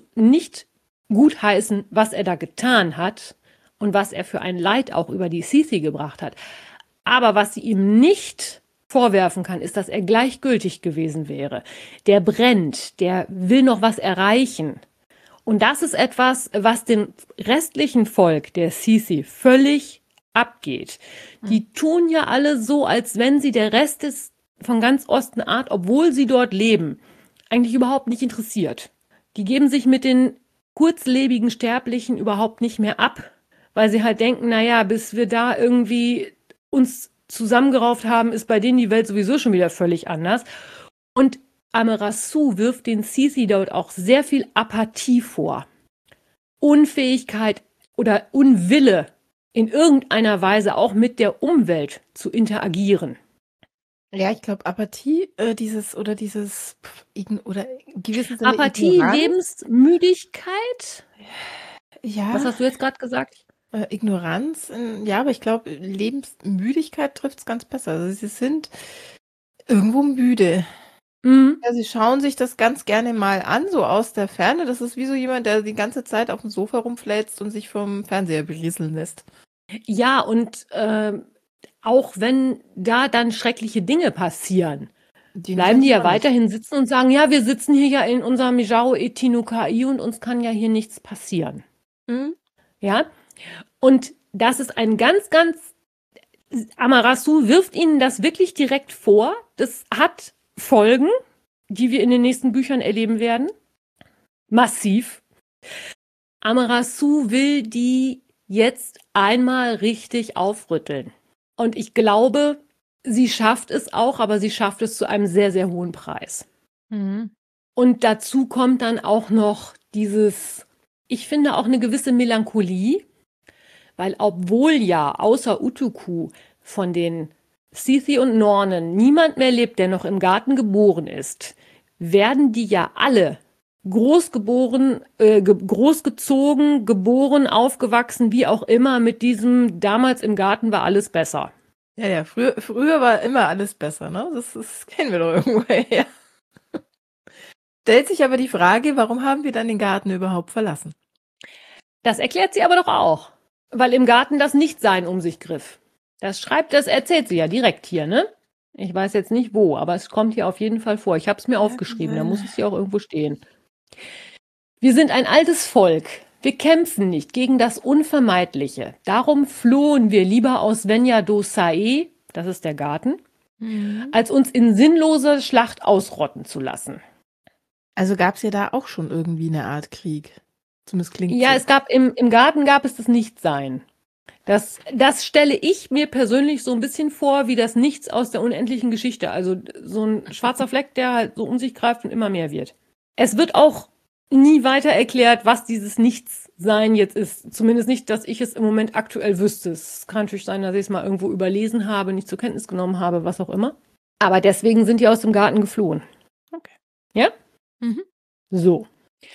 gutheißen, was er da getan hat und was er für ein Leid auch über die Sisi gebracht hat. Aber was sie ihm nicht vorwerfen kann, ist, dass er gleichgültig gewesen wäre. Der brennt, der will noch was erreichen. Und das ist etwas, was dem restlichen Volk der Sisi völlig abgeht. Die tun ja alle so, als wenn sie der Rest von ganz Ostenart, obwohl sie dort leben, eigentlich überhaupt nicht interessiert. Die geben sich mit den kurzlebigen Sterblichen überhaupt nicht mehr ab, weil sie halt denken, naja, bis wir da irgendwie uns zusammengerauft haben, ist bei denen die Welt sowieso schon wieder völlig anders. Und Amaterasu wirft den Sisi dort auch sehr viel Apathie vor. Unfähigkeit oder Unwille, in irgendeiner Weise auch mit der Umwelt zu interagieren. Ja, ich glaube, Apathie, oder gewissen Sinne Apathie, Ignoranz. Lebensmüdigkeit? Ja, Was hast du jetzt gerade gesagt? Ignoranz, ja, aber ich glaube, Lebensmüdigkeit trifft es ganz besser. Also sie sind irgendwo müde. Mhm. Ja, sie schauen sich das ganz gerne mal an, so aus der Ferne. Das ist wie so jemand, der die ganze Zeit auf dem Sofa rumfläzt und sich vom Fernseher berieseln lässt. Ja, und auch wenn da dann schreckliche Dinge passieren, bleiben die ja weiterhin sitzen und sagen, ja, wir sitzen hier ja in unserem Mijao Etinukai und uns kann ja hier nichts passieren. Mhm. Ja, und das ist ein Amaterasu wirft ihnen das wirklich direkt vor. Das hat Folgen, die wir in den nächsten Büchern erleben werden. Massiv. Amaterasu will die jetzt einmal richtig aufrütteln. Und ich glaube, sie schafft es auch, aber sie schafft es zu einem sehr, sehr hohen Preis. Mhm. Und dazu kommt dann auch noch ich finde auch eine gewisse Melancholie, weil obwohl ja außer Utuku von den Sisi und Nornen niemand mehr lebt, der noch im Garten geboren ist, werden die ja alle großgezogen, geboren, aufgewachsen, wie auch immer, mit diesem damals im Garten war alles besser. Ja, früher war immer alles besser, ne? Das kennen wir doch irgendwoher. Stellt sich aber die Frage, warum haben wir dann den Garten überhaupt verlassen? Das erklärt sie aber doch auch, weil im Garten das Nichtsein um sich griff. Das erzählt sie ja direkt hier, ne? Ich weiß jetzt nicht wo, aber es kommt hier auf jeden Fall vor. Ich habe es mir aufgeschrieben, da muss es hier auch irgendwo stehen. Wir sind ein altes Volk. Wir kämpfen nicht gegen das Unvermeidliche. Darum flohen wir lieber aus Venja-do-Sae, das ist der Garten, als uns in sinnloser Schlacht ausrotten zu lassen. Also gab es ja da auch schon irgendwie eine Art Krieg. Zumindest klingt Ja, so. es gab im Garten gab es das Nichtsein. Das stelle ich mir persönlich so ein bisschen vor wie das Nichts aus der unendlichen Geschichte. Also so ein schwarzer Fleck, der halt so um sich greift und immer mehr wird. Es wird auch nie weiter erklärt, was dieses Nichtsein jetzt ist. Zumindest nicht, dass ich es im Moment aktuell wüsste. Es kann natürlich sein, dass ich es mal irgendwo überlesen habe, nicht zur Kenntnis genommen habe, was auch immer. Aber deswegen sind die aus dem Garten geflohen. Okay. Ja? Mhm. So.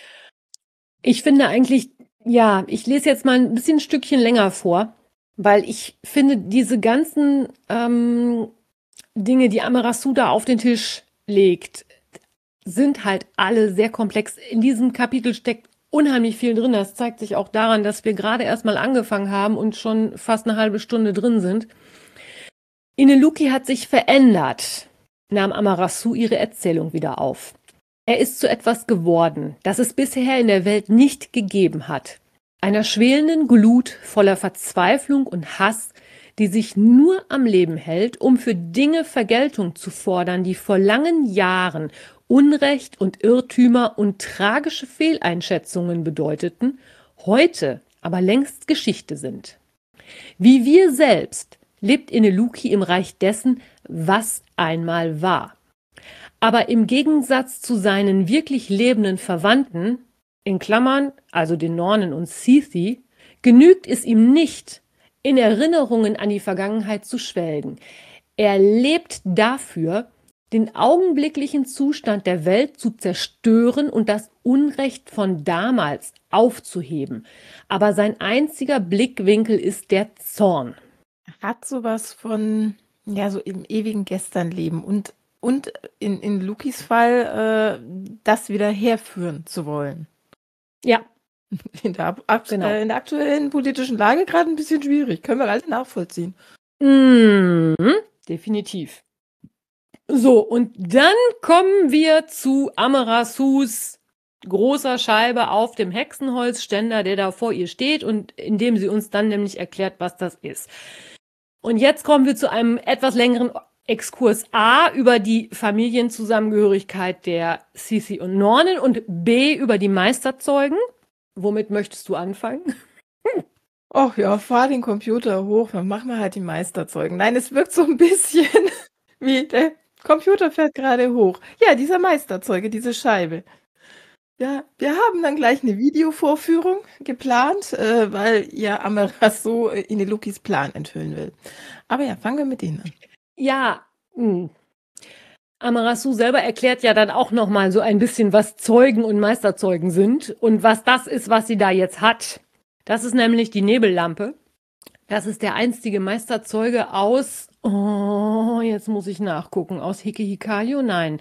Ich finde eigentlich, ja, ich lese jetzt mal ein bisschen ein Stückchen länger vor, weil ich finde, diese ganzen Dinge, die Amaterasu da auf den Tisch legt, sind halt alle sehr komplex. In diesem Kapitel steckt unheimlich viel drin. Das zeigt sich auch daran, dass wir gerade erst mal angefangen haben und schon fast eine halbe Stunde drin sind. Ineluki hat sich verändert, nahm Amaterasu ihre Erzählung wieder auf. Er ist zu etwas geworden, das es bisher in der Welt nicht gegeben hat. Einer schwelenden Glut voller Verzweiflung und Hass, die sich nur am Leben hält, um für Dinge Vergeltung zu fordern, die vor langen Jahren Unrecht und Irrtümer und tragische Fehleinschätzungen bedeuteten, heute aber längst Geschichte sind. Wie wir selbst lebt Ineluki im Reich dessen, was einmal war. Aber im Gegensatz zu seinen wirklich lebenden Verwandten, in Klammern, also den Nornen und Seethi, genügt es ihm nicht, in Erinnerungen an die Vergangenheit zu schwelgen. Er lebt dafür, den augenblicklichen Zustand der Welt zu zerstören und das Unrecht von damals aufzuheben. Aber sein einziger Blickwinkel ist der Zorn. Hat sowas von, ja, so im ewigen Gestern leben und in Lukis Fall das wieder herführen zu wollen. Ja, In der Genau. in der aktuellen politischen Lage gerade ein bisschen schwierig. Können wir alle nachvollziehen. definitiv. So, und dann kommen wir zu Amarasus großer Scheibe auf dem Hexenholzständer, der da vor ihr steht und in dem sie uns dann nämlich erklärt, was das ist. Und jetzt kommen wir zu einem etwas längeren Exkurs A über die Familienzusammengehörigkeit der Seethi und Nornen und B über die Meisterzeugen. Womit möchtest du anfangen? Ach ja, fahr den Computer hoch, dann machen wir halt die Meisterzeugen. Nein, es wirkt so ein bisschen wie der Computer fährt gerade hoch. Ja, dieser Meisterzeuge, diese Scheibe. Ja, wir haben dann gleich eine Videovorführung geplant, weil ja Amaterasu Inelukis Plan enthüllen will. Aber ja, fangen wir mit denen an. Ja, Amarasu selber erklärt ja dann auch noch mal so ein bisschen, was Zeugen und Meisterzeugen sind und was das ist, was sie da jetzt hat. Das ist nämlich die Nebellampe. Das ist der einstige Meisterzeuge aus, jetzt muss ich nachgucken, aus Hikehikayo? Nein,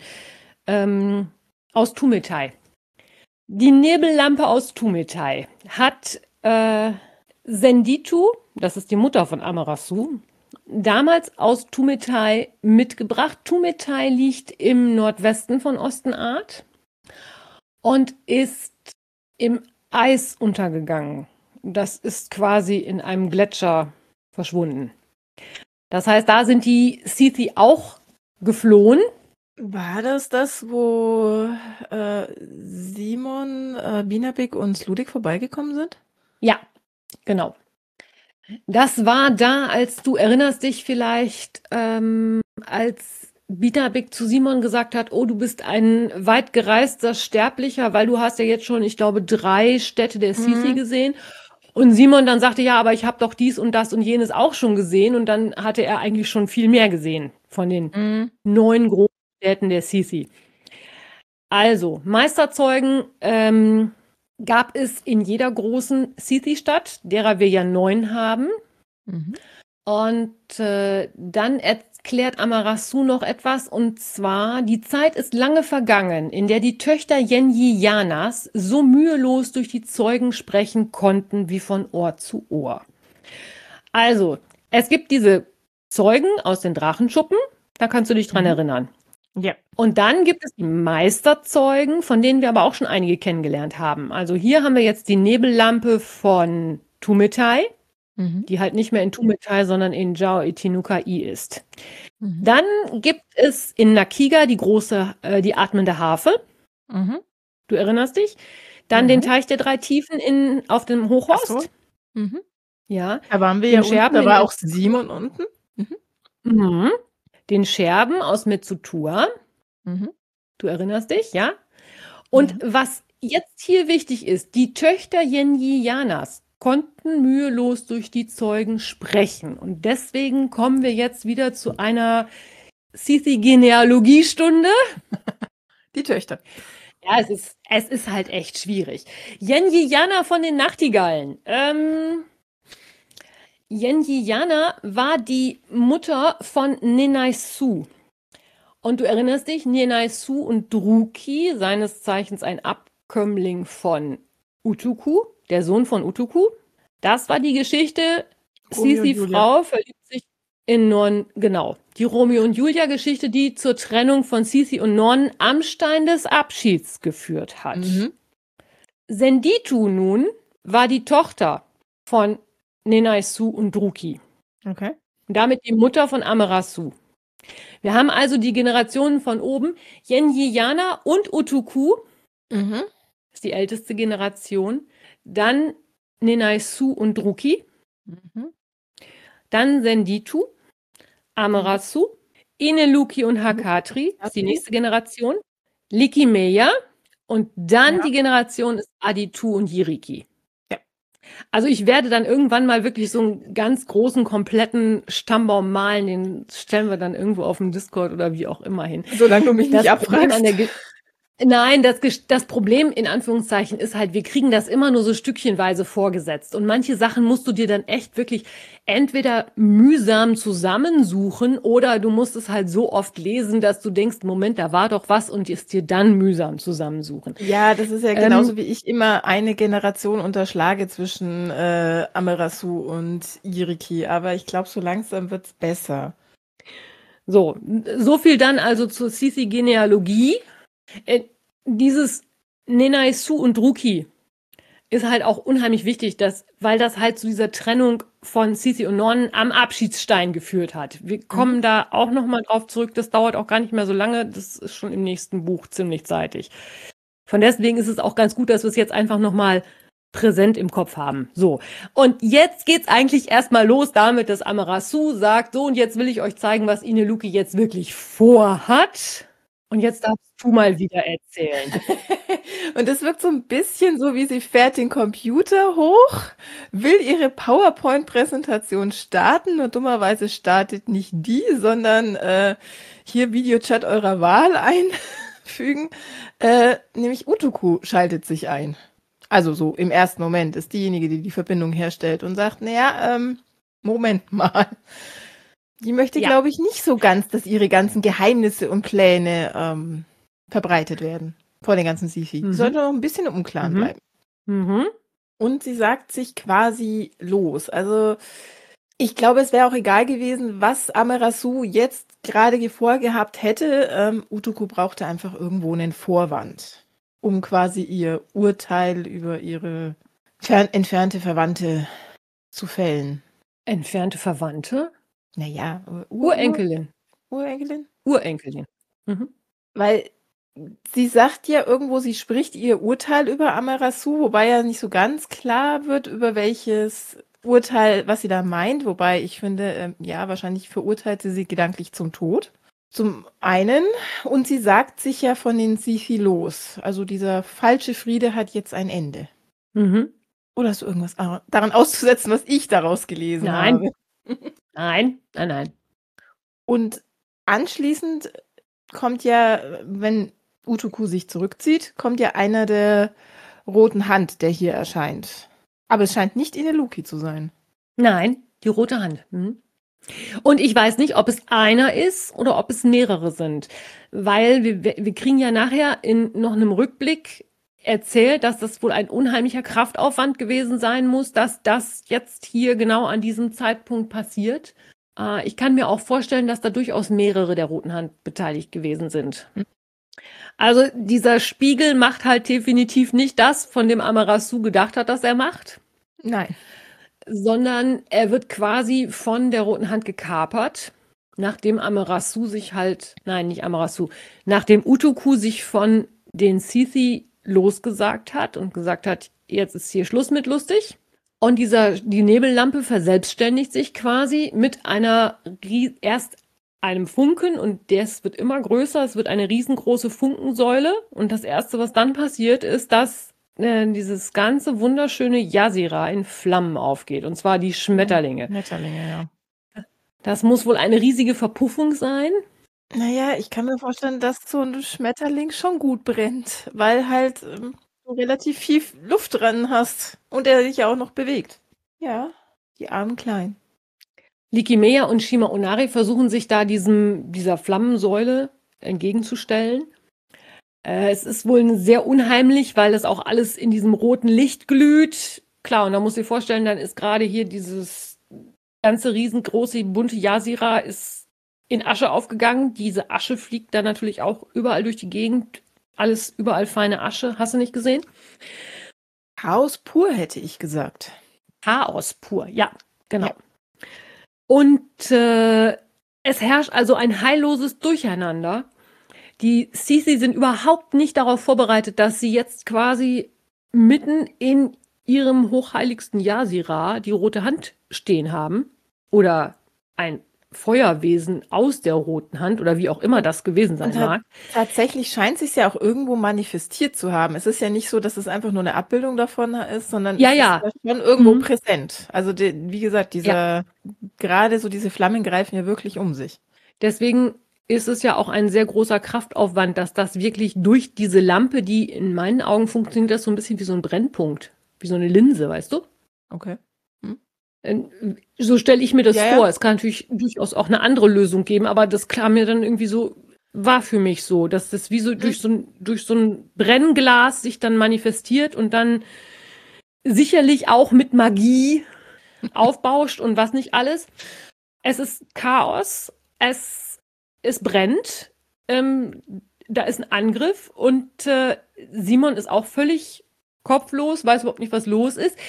aus Tumetai. Die Nebellampe aus Tumetai hat Senditu, das ist die Mutter von Amarasu, damals aus Tumetai mitgebracht. Tumetai liegt im Nordwesten von Ostenart und ist im Eis untergegangen. Das ist quasi in einem Gletscher verschwunden. Das heißt, da sind die Seethi auch geflohen. War das, wo Simon, Binabik und Sludik vorbeigekommen sind? Ja, genau. Das war da, als du erinnerst dich vielleicht, als Binabik zu Simon gesagt hat, oh, du bist ein weit gereister Sterblicher, weil du hast ja jetzt schon, ich glaube, 3 Städte der Seethi gesehen. Und Simon dann sagte, ja, aber ich habe doch dies und das und jenes auch schon gesehen. Und dann hatte er eigentlich schon viel mehr gesehen von den 9 großen Städten der Seethi. Also, Meisterzeugen gab es in jeder großen Seethi-Stadt, derer wir ja 9 haben. Und dann erklärt Amarasu noch etwas, und zwar, die Zeit ist lange vergangen, in der die Töchter Yenji-Yanas so mühelos durch die Zeugen sprechen konnten wie von Ohr zu Ohr. Also, es gibt diese Zeugen aus den Drachenschuppen, da kannst du dich dran erinnern. Ja. Und dann gibt es die Meisterzeugen, von denen wir aber auch schon einige kennengelernt haben. Also hier haben wir jetzt die Nebellampe von Tumetai, die halt nicht mehr in Tumetai, sondern in Jao Itinukai ist. Dann gibt es in Nakiga die atmende Harfe. Du erinnerst dich? Dann den Teich der 3 Tiefen auf dem Hochhorst. Ach so. Ja. Da waren wir Den ja unten, Scherben da in war den- auch Simon unten. Den Scherben aus Metsutua. Du erinnerst dich, ja? Und was jetzt hier wichtig ist, die Töchter Yenji-Yanas konnten mühelos durch die Zeugen sprechen. Und deswegen kommen wir jetzt wieder zu einer Seethi-Genealogiestunde. Die Töchter. Ja, es ist halt echt schwierig. Yenji-Yana von den Nachtigallen. Yenjiyana war die Mutter von Nenai-Su. Und du erinnerst dich, Nenai-Su und Druki, seines Zeichens ein Abkömmling von Utuku, der Sohn von Utuku. Das war die Geschichte. Romeo und Sisi Julia. Frau verliebt sich in Non, genau. Die Romeo und Julia Geschichte, die zur Trennung von Sisi und Non am Stein des Abschieds geführt hat. Mhm. Senditu nun war die Tochter von Nenai-Su und Druki. Okay. Und damit die Mutter von Amaterasu. Wir haben also die Generationen von oben. Yenjiyana und Utuku Mhm. ist die älteste Generation. Dann Nenai-Su und Druki. Mhm. Dann Senditu, Amaterasu, Ineluki und Hakatri ist die nächste Generation. Likimeya und dann Ja. die Generation ist Aditu und Jiriki. Ja. Also ich werde dann irgendwann mal wirklich so einen ganz großen, kompletten Stammbaum malen. Den stellen wir dann irgendwo auf dem Discord oder wie auch immer hin. Solange du mich nicht Das Problem abfragst. an der Nein, das Problem in Anführungszeichen ist halt, wir kriegen das immer nur so stückchenweise vorgesetzt. Und manche Sachen musst du dir dann echt wirklich entweder mühsam zusammensuchen oder du musst es halt so oft lesen, dass du denkst, Moment, da war doch was und es dir dann mühsam zusammensuchen. Ja, das ist ja genauso wie ich immer eine Generation unterschlage zwischen Amaterasu und Jiriki. Aber ich glaube, so langsam wird's besser. So viel dann also zur Sisi-Genealogie. Dieses Nenai-Su und Druki ist halt auch unheimlich wichtig, weil das halt zu dieser Trennung von Sisi und Non am Abschiedsstein geführt hat. Wir kommen da auch nochmal drauf zurück. Das dauert auch gar nicht mehr so lange. Das ist schon im nächsten Buch ziemlich zeitig. Von deswegen ist es auch ganz gut, dass wir es jetzt einfach nochmal präsent im Kopf haben. So. Und jetzt geht's eigentlich erstmal los damit, dass Amaterasu sagt, so und jetzt will ich euch zeigen, was Ineluki jetzt wirklich vorhat. Und jetzt darfst du mal wieder erzählen. Und es wirkt so ein bisschen so, wie sie fährt den Computer hoch, will ihre PowerPoint-Präsentation starten und dummerweise startet nicht die, sondern hier Videochat eurer Wahl einfügen. Nämlich Utuku schaltet sich ein. Also so im ersten Moment ist diejenige, die die Verbindung herstellt und sagt, naja, Moment mal. Die möchte, Ja. glaube ich, nicht so ganz, dass ihre ganzen Geheimnisse und Pläne verbreitet werden vor den ganzen Sisi. Die sollte noch ein bisschen im Unklaren bleiben. Mhm. Und sie sagt sich quasi los. Also ich glaube, es wäre auch egal gewesen, was Amaterasu jetzt gerade vorgehabt hätte. Utuku brauchte einfach irgendwo einen Vorwand, um quasi ihr Urteil über ihre entfernte Verwandte zu fällen. Entfernte Verwandte? Naja, Urenkelin. Urenkelin? Urenkelin. Mhm. Weil sie sagt ja irgendwo, sie spricht ihr Urteil über Amaterasu, wobei ja nicht so ganz klar wird, über welches Urteil, was sie da meint. Wobei ich finde, ja, wahrscheinlich verurteilt sie gedanklich zum Tod. Zum einen. Und sie sagt sich ja von den Sisi los. Also dieser falsche Friede hat jetzt ein Ende. Mhm. Oder hast du irgendwas daran auszusetzen, was ich daraus gelesen Nein. habe? Nein. Und anschließend kommt ja, wenn Utuku sich zurückzieht, kommt ja einer der roten Hand, der hier erscheint. Aber es scheint nicht Ineluki zu sein. Nein, die rote Hand. Mhm. Und ich weiß nicht, ob es einer ist oder ob es mehrere sind. Weil wir kriegen ja nachher in noch einem Rückblick erzählt, dass das wohl ein unheimlicher Kraftaufwand gewesen sein muss, dass das jetzt hier genau an diesem Zeitpunkt passiert. Ich kann mir auch vorstellen, dass da durchaus mehrere der roten Hand beteiligt gewesen sind. Also dieser Spiegel macht halt definitiv nicht das, von dem Amaterasu gedacht hat, dass er macht. Nein. Sondern er wird quasi von der roten Hand gekapert, nachdem nachdem Utuku sich von den Sisi losgesagt hat und gesagt hat, jetzt ist hier Schluss mit lustig. Und die Nebellampe verselbstständigt sich quasi mit erst einem Funken und das wird immer größer. Es wird eine riesengroße Funkensäule und das Erste, was dann passiert, ist, dass dieses ganze wunderschöne Yasira in Flammen aufgeht. Und zwar die Schmetterlinge. Schmetterlinge, ja. Das muss wohl eine riesige Verpuffung sein. Naja, ich kann mir vorstellen, dass so ein Schmetterling schon gut brennt, weil halt du relativ viel Luft dran hast und er sich ja auch noch bewegt. Ja. Die armen Kleinen. Likimea und Shima Onari versuchen sich da dieser Flammensäule entgegenzustellen. Es ist wohl sehr unheimlich, weil das auch alles in diesem roten Licht glüht. Klar, und da muss ich dir vorstellen, dann ist gerade hier dieses ganze riesengroße, bunte Jasira ist in Asche aufgegangen. Diese Asche fliegt dann natürlich auch überall durch die Gegend. Alles überall feine Asche. Hast du nicht gesehen? Chaos pur, hätte ich gesagt. Chaos pur, ja, genau. Ja. Und es herrscht also ein heilloses Durcheinander. Die Sisi sind überhaupt nicht darauf vorbereitet, dass sie jetzt quasi mitten in ihrem hochheiligsten Jasira die rote Hand stehen haben. Oder ein Feuerwesen aus der roten Hand oder wie auch immer das gewesen sein mag. Tatsächlich scheint es sich ja auch irgendwo manifestiert zu haben. Es ist ja nicht so, dass es einfach nur eine Abbildung davon ist, sondern es ist ja schon irgendwo präsent. Also wie gesagt, gerade so diese Flammen greifen ja wirklich um sich. Deswegen ist es ja auch ein sehr großer Kraftaufwand, dass das wirklich durch diese Lampe, die in meinen Augen funktioniert, das so ein bisschen wie so ein Brennpunkt, wie so eine Linse, weißt du? Okay. So stelle ich mir das vor. Ja. Es kann natürlich durchaus auch eine andere Lösung geben, aber das kam mir dann irgendwie so, war für mich so, dass das wie so durch so ein Brennglas sich dann manifestiert und dann sicherlich auch mit Magie aufbauscht und was nicht alles. Es ist Chaos, es brennt, da ist ein Angriff und Simon ist auch völlig kopflos, weiß überhaupt nicht, was los ist.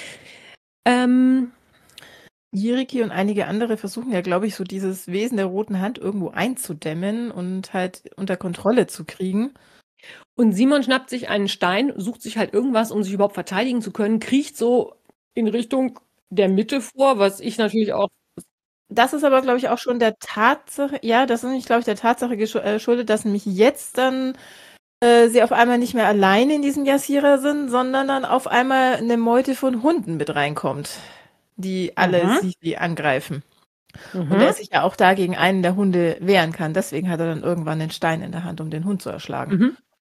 Jiriki und einige andere versuchen ja, glaube ich, so dieses Wesen der roten Hand irgendwo einzudämmen und halt unter Kontrolle zu kriegen. Und Simon schnappt sich einen Stein, sucht sich halt irgendwas, um sich überhaupt verteidigen zu können, kriecht so in Richtung der Mitte vor, was ich natürlich auch... Das ist aber, glaube ich, auch schon der Tatsache, das ist nämlich, glaube ich, der Tatsache geschuldet, dass nämlich jetzt dann sie auf einmal nicht mehr alleine in diesem Jasira sind, sondern dann auf einmal eine Meute von Hunden mit reinkommt, die alle sie angreifen. Und er sich ja auch da gegen einen der Hunde wehren kann. Deswegen hat er dann irgendwann den Stein in der Hand, um den Hund zu erschlagen.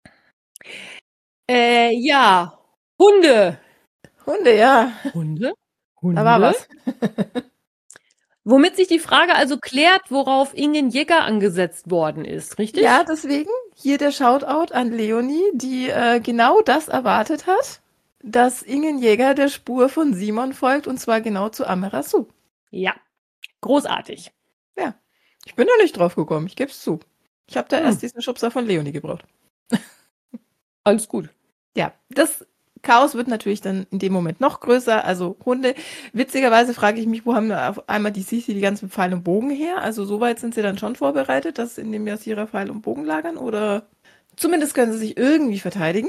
Ja, Hunde. Hunde, ja. Hunde? Da war was. Womit sich die Frage also klärt, worauf Ingen Jäger angesetzt worden ist, richtig? Ja, deswegen hier der Shoutout an Leonie, die genau das erwartet hat, dass Ingen Jäger der Spur von Simon folgt, und zwar genau zu Amaterasu. Ja, großartig. Ja, ich bin da nicht drauf gekommen, ich gebe es zu. Ich habe da erst diesen Schubser von Leonie gebraucht. Alles gut. Ja, das Chaos wird natürlich dann in dem Moment noch größer, also Hunde. Witzigerweise frage ich mich, wo haben auf einmal die Sisi die ganzen Pfeil und Bogen her? Also soweit sind sie dann schon vorbereitet, dass in dem Jasira Pfeil und Bogen lagern? Oder zumindest können sie sich irgendwie verteidigen.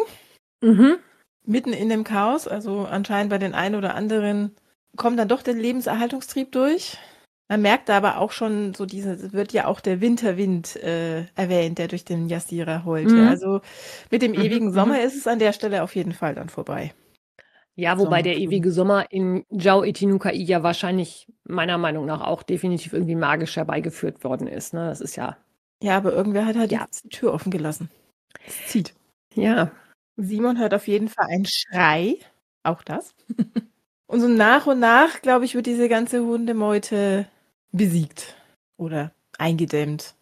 Mitten in dem Chaos, also anscheinend bei den einen oder anderen kommt dann doch der Lebenserhaltungstrieb durch. Man merkt da aber auch schon, so wird ja auch der Winterwind erwähnt, der durch den Jasira heulte. Also mit dem ewigen Sommer ist es an der Stelle auf jeden Fall dann vorbei. Ja, wobei der ewige Sommer in Jau Itinukai ja wahrscheinlich meiner Meinung nach auch definitiv irgendwie magisch herbeigeführt worden ist. Ne? Das ist ja... Ja, aber irgendwer hat halt die Tür offen gelassen. Es zieht. Ja. Simon hört auf jeden Fall einen Schrei. Auch das. Und so nach und nach, glaube ich, wird diese ganze Hundemeute besiegt oder eingedämmt.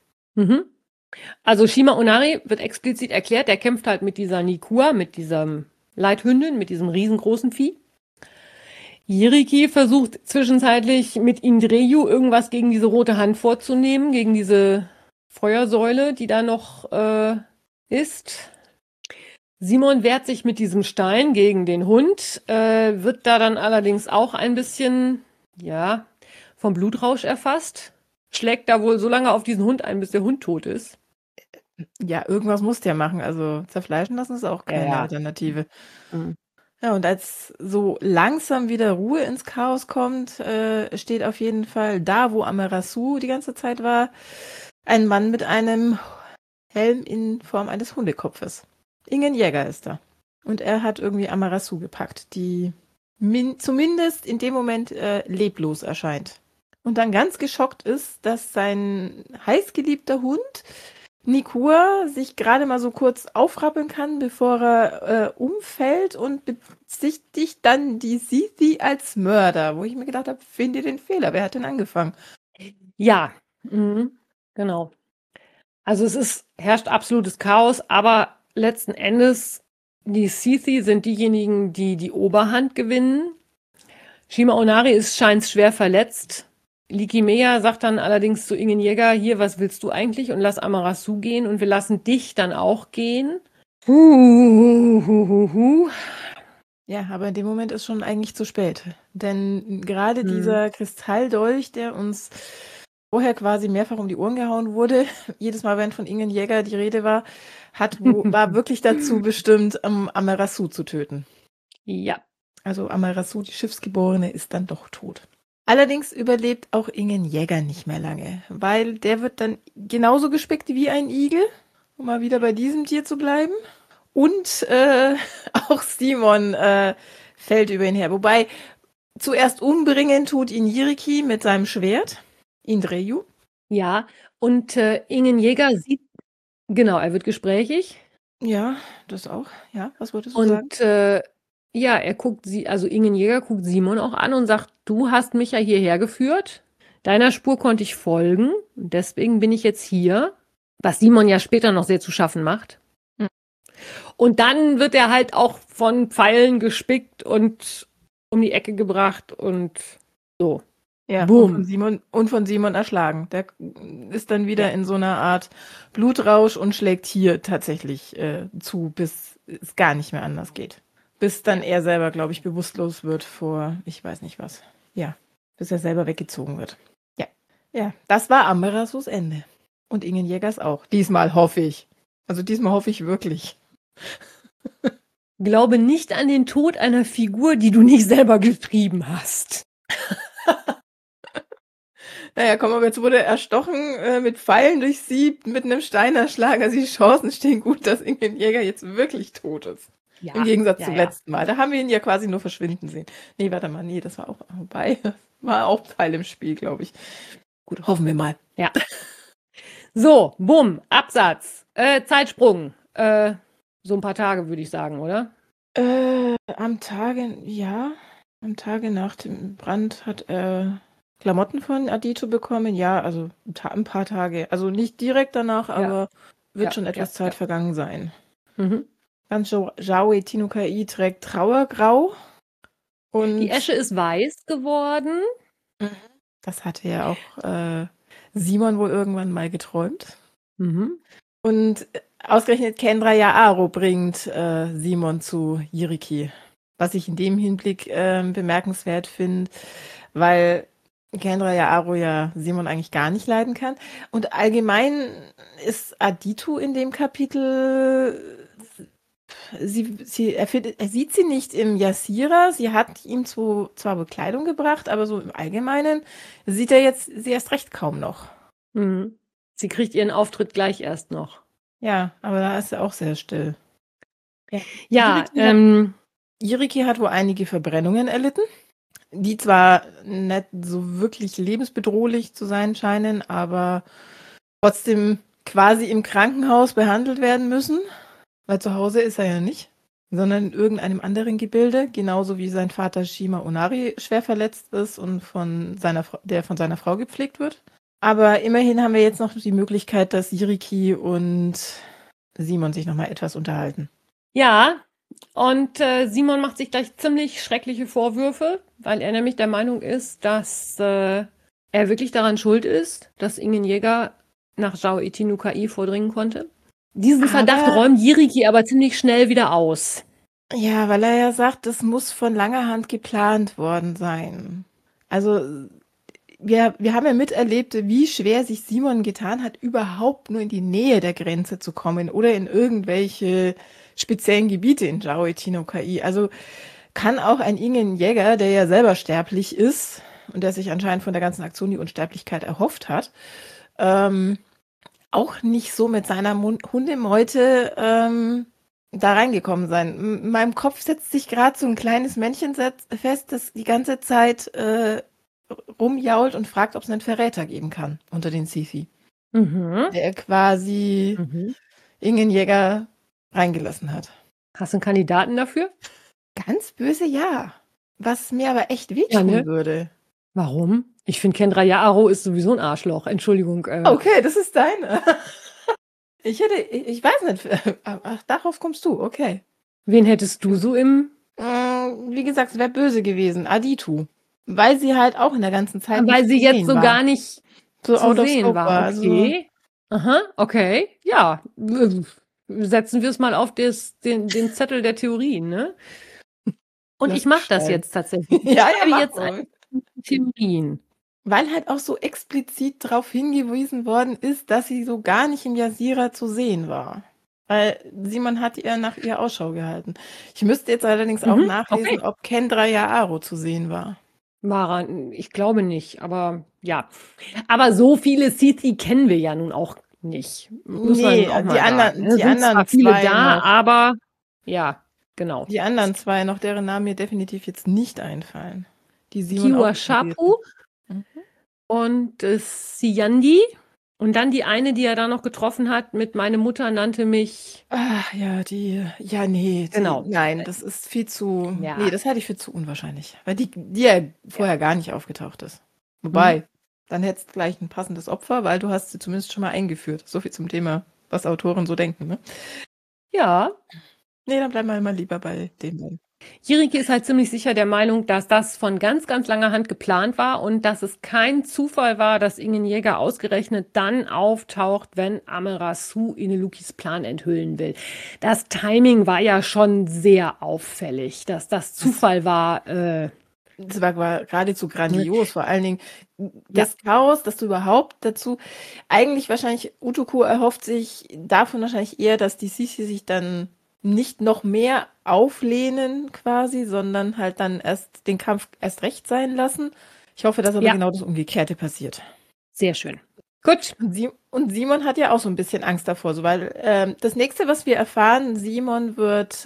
Also Shima Onari wird explizit erklärt, er kämpft halt mit dieser Nikua, mit dieser Leithündin, mit diesem riesengroßen Vieh. Jiriki versucht zwischenzeitlich mit Indreyu irgendwas gegen diese rote Hand vorzunehmen, gegen diese Feuersäule, die da noch ist. Simon wehrt sich mit diesem Stein gegen den Hund, wird da dann allerdings auch ein bisschen, vom Blutrausch erfasst. Schlägt da wohl so lange auf diesen Hund ein, bis der Hund tot ist. Ja, irgendwas muss der machen. Also zerfleischen lassen ist auch keine Alternative. Ja, und als so langsam wieder Ruhe ins Chaos kommt, steht auf jeden Fall da, wo Amaterasu die ganze Zeit war, ein Mann mit einem Helm in Form eines Hundekopfes. Ingen Jäger ist da. Und er hat irgendwie Amaterasu gepackt, die zumindest in dem Moment leblos erscheint. Und dann ganz geschockt ist, dass sein heißgeliebter Hund Nikur sich gerade mal so kurz aufrappeln kann, bevor er umfällt und bezichtigt dann die Sisi als Mörder, wo ich mir gedacht habe, finde den Fehler, wer hat denn angefangen? Ja, genau. Also herrscht absolutes Chaos, aber letzten Endes, die Sisi sind diejenigen, die die Oberhand gewinnen. Shima Onari ist scheint schwer verletzt. Likimeya sagt dann allerdings zu Ingen Jäger, hier, was willst du eigentlich? Und lass Amarasu gehen und wir lassen dich dann auch gehen. Ja, aber in dem Moment ist schon eigentlich zu spät. Denn gerade dieser Kristalldolch, der uns vorher quasi mehrfach um die Ohren gehauen wurde, jedes Mal, wenn von Ingen Jäger die Rede war, war wirklich dazu bestimmt, Amarasu zu töten. Ja. Also Amarasu, die Schiffsgeborene, ist dann doch tot. Allerdings überlebt auch Ingen Jäger nicht mehr lange, weil der wird dann genauso gespickt wie ein Igel, um mal wieder bei diesem Tier zu bleiben. Und auch Simon fällt über ihn her. Wobei zuerst umbringen tut ihn Jiriki mit seinem Schwert, Indreyu. Ja, und Ingen Jäger sieht, genau, er wird gesprächig. Ja, das auch. Ja, was wolltest du sagen? Und ja, also Ingen Jäger guckt Simon auch an und sagt, du hast mich ja hierher geführt. Deiner Spur konnte ich folgen. Und deswegen bin ich jetzt hier. Was Simon ja später noch sehr zu schaffen macht. Und dann wird er halt auch von Pfeilen gespickt und um die Ecke gebracht und so. Ja, Boom. Und von Simon erschlagen. Der ist dann wieder in so einer Art Blutrausch und schlägt hier tatsächlich zu, bis es gar nicht mehr anders geht. Bis dann er selber, glaube ich, bewusstlos wird vor, ich weiß nicht was. Ja, bis er selber weggezogen wird. Ja, ja, das war Amarasus Ende. Und Ingen Jägers auch. Diesmal hoffe ich. Also diesmal hoffe ich wirklich. Glaube nicht an den Tod einer Figur, die du nicht selber geschrieben hast. Naja, komm, aber jetzt wurde er erstochen, mit Pfeilen durchsiebt, mit einem Stein erschlagen. Also die Chancen stehen gut, dass Ingen Jäger jetzt wirklich tot ist. Ja, im Gegensatz zum letzten Mal. Da haben wir ihn ja quasi nur verschwinden sehen. Nee, warte mal, nee, das war auch vorbei. War auch Pfeil im Spiel, glaube ich. Gut, hoffen wir mal. Ja. So, bumm, Absatz. Zeitsprung. So ein paar Tage, würde ich sagen, oder? Am Tage nach dem Brand hat er Klamotten von Adito bekommen. Ja, also ein paar Tage. Also nicht direkt danach, aber wird schon etwas Zeit vergangen sein. Mhm. Dann Zhao Tinukai trägt Trauergrau. Und die Esche ist weiß geworden. Das hatte ja auch Simon wohl irgendwann mal geträumt. Mhm. Und ausgerechnet Kendra Yaaro bringt Simon zu Jiriki. Was ich in dem Hinblick bemerkenswert finde, weil Kendra Yaaro ja Simon eigentlich gar nicht leiden kann. Und allgemein ist Adito in dem Kapitel, er sieht sie nicht im Yassira. Sie hat ihm zwar Bekleidung gebracht, aber so im Allgemeinen sieht er jetzt sie erst recht kaum noch. Mhm. Sie kriegt ihren Auftritt gleich erst noch. Ja, aber da ist er auch sehr still. Ja, Jiriki hat wohl einige Verbrennungen erlitten, die zwar nicht so wirklich lebensbedrohlich zu sein scheinen, aber trotzdem quasi im Krankenhaus behandelt werden müssen, weil zu Hause ist er ja nicht, sondern in irgendeinem anderen Gebilde, genauso wie sein Vater Shima Onari schwer verletzt ist und der von seiner Frau gepflegt wird. Aber immerhin haben wir jetzt noch die Möglichkeit, dass Jiriki und Simon sich nochmal etwas unterhalten. Ja, und Simon macht sich gleich ziemlich schreckliche Vorwürfe, weil er nämlich der Meinung ist, dass er wirklich daran schuld ist, dass Ingen Jäger nach Zhao Itinukai vordringen konnte. Diesen Verdacht räumt Jiriki aber ziemlich schnell wieder aus. Ja, weil er ja sagt, das muss von langer Hand geplant worden sein. Also wir haben ja miterlebt, wie schwer sich Simon getan hat, überhaupt nur in die Nähe der Grenze zu kommen oder in irgendwelche speziellen Gebiete in Zhao Itinukai. Also kann auch ein Ingen Jäger, der ja selber sterblich ist und der sich anscheinend von der ganzen Aktion die Unsterblichkeit erhofft hat, auch nicht so mit seiner Hundemeute da reingekommen sein. In meinem Kopf setzt sich gerade so ein kleines Männchen fest, das die ganze Zeit rumjault und fragt, ob es einen Verräter geben kann unter den Sisi. Mhm. der quasi Mhm. Ingen Jäger reingelassen hat. Hast du einen Kandidaten dafür? Ganz böse, ja. Was mir aber echt Ja, wehtun ne? würde. Warum? Ich finde, Kendra Yaro ist sowieso ein Arschloch. Entschuldigung. Okay, das ist deine. Ich weiß nicht. Ach, darauf kommst du, okay. Wen hättest du so im... Wie gesagt, es wäre böse gewesen. Aditu. Weil sie halt auch in der ganzen Zeit Weil nicht sie zu jetzt sehen so war. gar nicht So zu out of sehen scope war. war. Also, Okay. Aha, okay. Ja. Setzen wir es mal auf den Zettel der Theorien, ne? Und lass ich mache das schreiben. jetzt tatsächlich. Ich Ja, ja, schreibe mach jetzt mal. Theorien. Weil halt auch so explizit darauf hingewiesen worden ist, dass sie so gar nicht im Yazira zu sehen war. Weil Simon hat ihr nach ihr Ausschau gehalten. Ich müsste jetzt allerdings auch nachlesen, Okay. ob Kendra Yaaro zu sehen war. Mara, ich glaube nicht, aber ja. Aber so viele Sisi kennen wir ja nun auch nicht. Muss man Nee, auch die mal sagen. anderen, Es die sind zwar anderen viele zwei da, noch. aber ja, genau. Die anderen zwei noch, deren Namen mir definitiv jetzt nicht einfallen. Die Simon Kiwa auch Shapu Mhm. und Siyandi. Und dann die eine, die er da noch getroffen hat, mit meine Mutter nannte mich. Ach ja, ja, nee, Genau. nein, das ist viel zu, Ja. nee, das halte ich für zu unwahrscheinlich, weil die ja vorher gar nicht aufgetaucht ist. Wobei, dann hättest du gleich ein passendes Opfer, weil du hast sie zumindest schon mal eingeführt. So viel zum Thema, was Autoren so denken, ne? Ja. Nee, dann bleiben wir mal lieber bei den beiden. Jiriki ist halt ziemlich sicher der Meinung, dass das von ganz, ganz langer Hand geplant war und dass es kein Zufall war, dass Ingen Jäger ausgerechnet dann auftaucht, wenn Amarasu Inelukis Plan enthüllen will. Das Timing war ja schon sehr auffällig, dass das Zufall war. Das war geradezu grandios, vor allen Dingen das Chaos, dass du überhaupt dazu, eigentlich wahrscheinlich, Utuku erhofft sich davon wahrscheinlich eher, dass die Sisi sich dann nicht noch mehr auflehnen quasi, sondern halt dann erst den Kampf erst recht sein lassen. Ich hoffe, dass aber genau das Umgekehrte passiert. Sehr schön. Gut. Und Simon hat ja auch so ein bisschen Angst davor, so, weil das nächste, was wir erfahren, Simon wird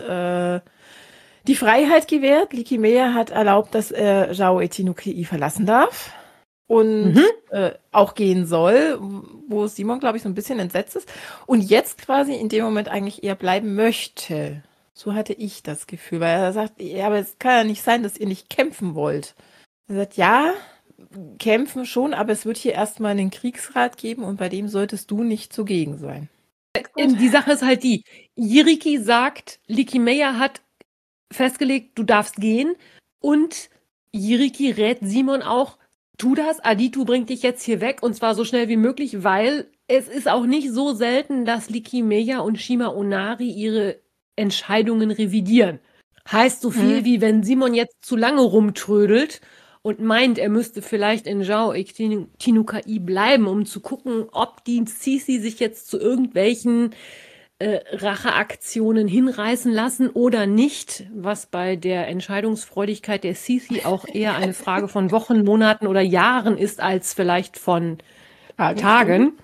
die Freiheit gewährt. Likimea hat erlaubt, dass er Zhao Etinukei verlassen darf und auch gehen soll, wo Simon, glaube ich, so ein bisschen entsetzt ist. Und jetzt quasi in dem Moment eigentlich eher bleiben möchte. So hatte ich das Gefühl, weil er sagt, ja, aber es kann ja nicht sein, dass ihr nicht kämpfen wollt. Er sagt, ja, kämpfen schon, aber es wird hier erstmal einen Kriegsrat geben und bei dem solltest du nicht zugegen sein. Die Sache ist halt die, Jiriki sagt, Likimea hat festgelegt, du darfst gehen und Jiriki rät Simon auch, tu das, Aditu bringt dich jetzt hier weg und zwar so schnell wie möglich, weil es ist auch nicht so selten, dass Likimea und Shima Onari ihre Entscheidungen revidieren. Heißt so viel wie, wenn Simon jetzt zu lange rumtrödelt und meint, er müsste vielleicht in Zhao Etinukei bleiben, um zu gucken, ob die Sisi sich jetzt zu irgendwelchen Racheaktionen hinreißen lassen oder nicht, was bei der Entscheidungsfreudigkeit der Sisi auch eher eine Frage von Wochen, Monaten oder Jahren ist, als vielleicht von Tagen.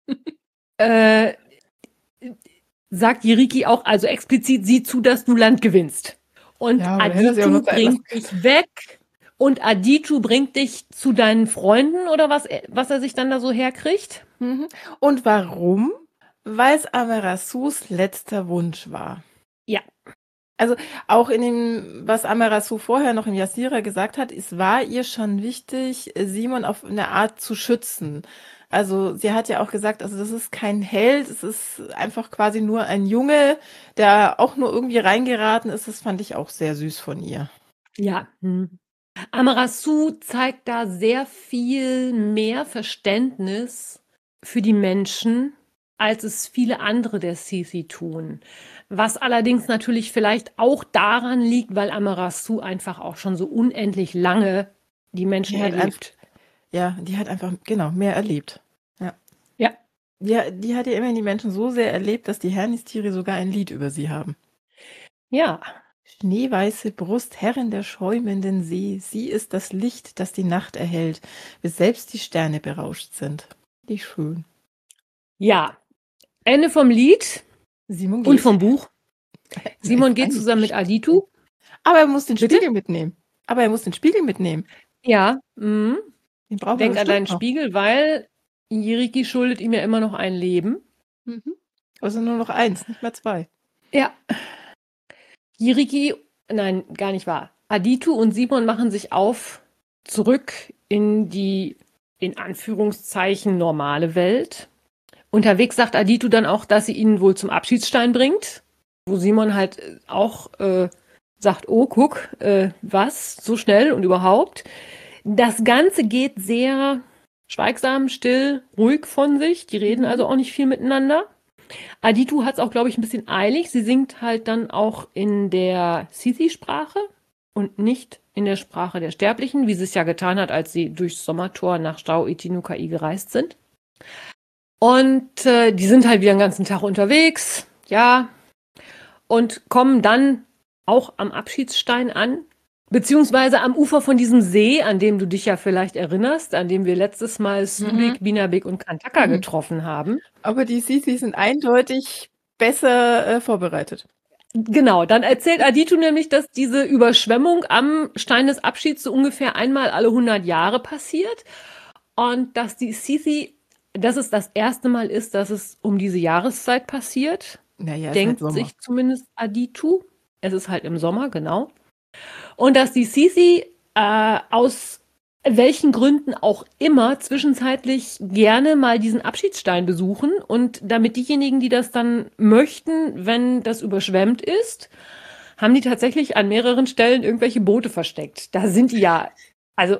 Sagt Jiriki auch, also explizit, sieh zu, dass du Land gewinnst. Und Ja, aber hätte sie auch Aditu noch Zeit lassen bringt dich weg und Aditu bringt dich zu deinen Freunden oder was er sich dann da so herkriegt. Und warum? Weil es Amarasus letzter Wunsch war. Ja. Also auch in dem, was Amarasu vorher noch im Yazira gesagt hat, es war ihr schon wichtig, Simon auf eine Art zu schützen. Also sie hat ja auch gesagt, also das ist kein Held, es ist einfach quasi nur ein Junge, der auch nur irgendwie reingeraten ist. Das fand ich auch sehr süß von ihr. Ja. Amarasu zeigt da sehr viel mehr Verständnis für die Menschen, als es viele andere der Sisi tun. Was allerdings natürlich vielleicht auch daran liegt, weil Amarasu einfach auch schon so unendlich lange die Menschen erlebt. Die hat einfach, genau, mehr erlebt. Ja. Die hat ja immerhin die Menschen so sehr erlebt, dass die Hernistiere sogar ein Lied über sie haben. Ja. Schneeweiße Brust, Herrin der schäumenden See, sie ist das Licht, das die Nacht erhellt, bis selbst die Sterne berauscht sind. Wie schön. Ja. Ende vom Lied Simon geht. und vom Buch. Simon geht zusammen mit Aditu. Aber er muss den Bitte? Spiegel mitnehmen. Ja. Den brauchen Denk wir an deinen bestimmt noch. Spiegel, weil Jiriki schuldet ihm ja immer noch ein Leben. Mhm. Also nur noch 1, nicht mehr 2. Ja. Jiriki, nein, gar nicht wahr. Aditu und Simon machen sich auf zurück in die, in Anführungszeichen, normale Welt. Unterwegs sagt Aditu dann auch, dass sie ihn wohl zum Abschiedsstein bringt, wo Simon halt auch sagt, oh, guck, was, so schnell und überhaupt. Das Ganze geht sehr schweigsam, still, ruhig von sich. Die reden also auch nicht viel miteinander. Aditu hat es auch, glaube ich, ein bisschen eilig. Sie singt halt dann auch in der Sisi-Sprache und nicht in der Sprache der Sterblichen, wie sie es ja getan hat, als sie durchs Sommertor nach Stau Itinukai gereist sind. Und die sind halt wieder den ganzen Tag unterwegs, ja, und kommen dann auch am Abschiedsstein an, beziehungsweise am Ufer von diesem See, an dem du dich ja vielleicht erinnerst, an dem wir letztes Mal Sulik, Binabik und Kantaka getroffen haben. Aber die Sisi sind eindeutig besser vorbereitet. Genau, dann erzählt Aditu nämlich, dass diese Überschwemmung am Stein des Abschieds so ungefähr einmal alle 100 Jahre passiert und dass die Sisi, dass es das erste Mal ist, dass es um diese Jahreszeit passiert. Naja, Denkt halt sich zumindest Aditu. Es ist halt im Sommer, genau. Und dass die Sisi aus welchen Gründen auch immer zwischenzeitlich gerne mal diesen Abschiedsstein besuchen und damit diejenigen, die das dann möchten, wenn das überschwemmt ist, haben die tatsächlich an mehreren Stellen irgendwelche Boote versteckt. Da sind die ja, also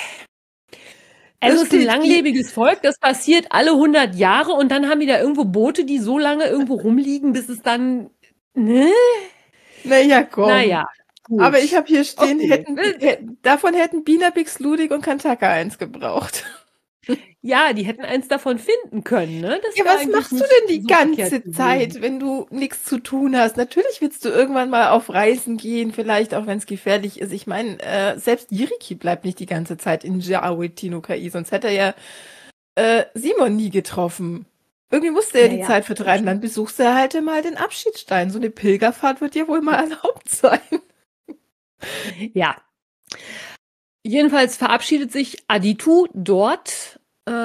es ist ein langlebiges Volk, das passiert alle 100 Jahre und dann haben die da irgendwo Boote, die so lange irgendwo rumliegen, bis es dann, ne? Naja, komm. Naja. Gut. Aber ich habe hier stehen, Okay. davon hätten Binabik, Sludik und Kantaka 1 gebraucht. Ja, die hätten eins davon finden können, ne? Das Ja, wär was eigentlich machst du nicht denn die so ganze verkehrt Zeit, gewesen. wenn du nichts zu tun hast? Natürlich willst du irgendwann mal auf Reisen gehen, vielleicht auch wenn es gefährlich ist. Ich meine, selbst Jiriki bleibt nicht die ganze Zeit in Itinukai, sonst hätte er ja Simon nie getroffen. Irgendwie musste er die Zeit vertreiben, dann besuchst du halt mal den Abschiedsstein. So eine Pilgerfahrt wird dir wohl mal erlaubt sein. Ja. Jedenfalls verabschiedet sich Aditu dort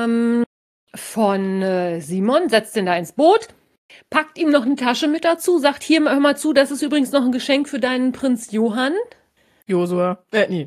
von Simon, setzt ihn da ins Boot, packt ihm noch eine Tasche mit dazu, sagt, hier, hör mal zu, das ist übrigens noch ein Geschenk für deinen Prinz Johann. Josua.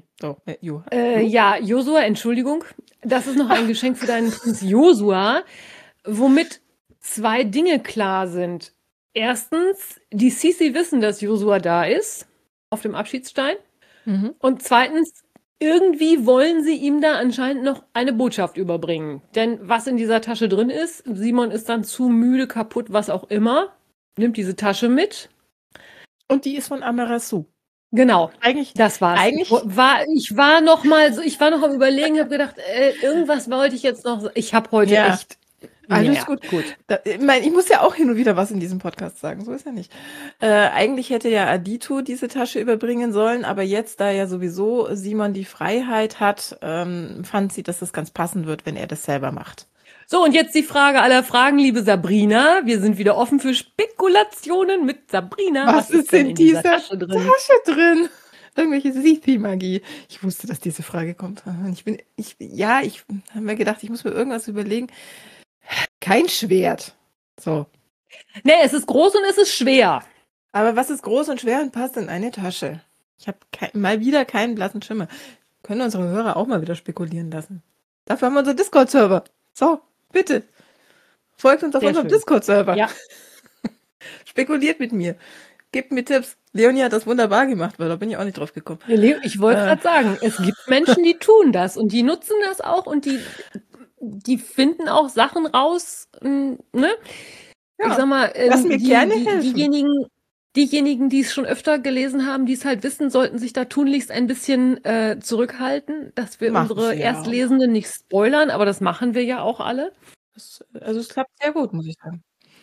Ja, Josua, Entschuldigung. Das ist noch ein Geschenk für deinen Prinz Josua, womit 2 Dinge klar sind. Erstens, die Sisi wissen, dass Josua da ist, auf dem Abschiedsstein. Mhm. Und zweitens, irgendwie wollen sie ihm da anscheinend noch eine Botschaft überbringen. Denn was in dieser Tasche drin ist, Simon ist dann zu müde, kaputt, was auch immer, nimmt diese Tasche mit. Und die ist von Amarasu. Genau, Eigentlich, das war's. eigentlich Ich war noch am Überlegen, habe gedacht, irgendwas wollte ich jetzt noch. Ich habe heute Ja. echt. Alles Ja, gut. Ich muss ja auch hin und wieder was in diesem Podcast sagen, so ist ja nicht. Eigentlich hätte ja Aditu diese Tasche überbringen sollen, aber jetzt, da ja sowieso Simon die Freiheit hat, fand sie, dass das ganz passend wird, wenn er das selber macht. So, und jetzt die Frage aller Fragen, liebe Sabrina. Wir sind wieder offen für Spekulationen mit Sabrina. Was ist denn in dieser Tasche drin? Tasche drin? Irgendwelche Sisi-Magie. Ich wusste, dass diese Frage kommt. Ich habe mir gedacht, ich muss mir irgendwas überlegen. Kein Schwert. So. Nee, es ist groß und es ist schwer. Aber was ist groß und schwer und passt in eine Tasche? Ich habe mal wieder keinen blassen Schimmer. Können unsere Hörer auch mal wieder spekulieren lassen. Dafür haben wir unseren Discord-Server. So, bitte. Folgt uns auf Sehr unserem schön. Discord-Server. Ja. Spekuliert mit mir. Gebt mir Tipps. Leonie hat das wunderbar gemacht, weil da bin ich auch nicht drauf gekommen. Ich wollte gerade sagen, es gibt Menschen, die tun das und die nutzen das auch und die finden auch Sachen raus, ne? Ja, Ich sag mal, lass mir gerne helfen. diejenigen, die es schon öfter gelesen haben, die es halt wissen, sollten sich da tunlichst ein bisschen zurückhalten, dass wir Machen unsere sie ja Erstlesenden nicht spoilern, aber das machen wir ja auch alle. Also es klappt sehr gut, muss ich sagen.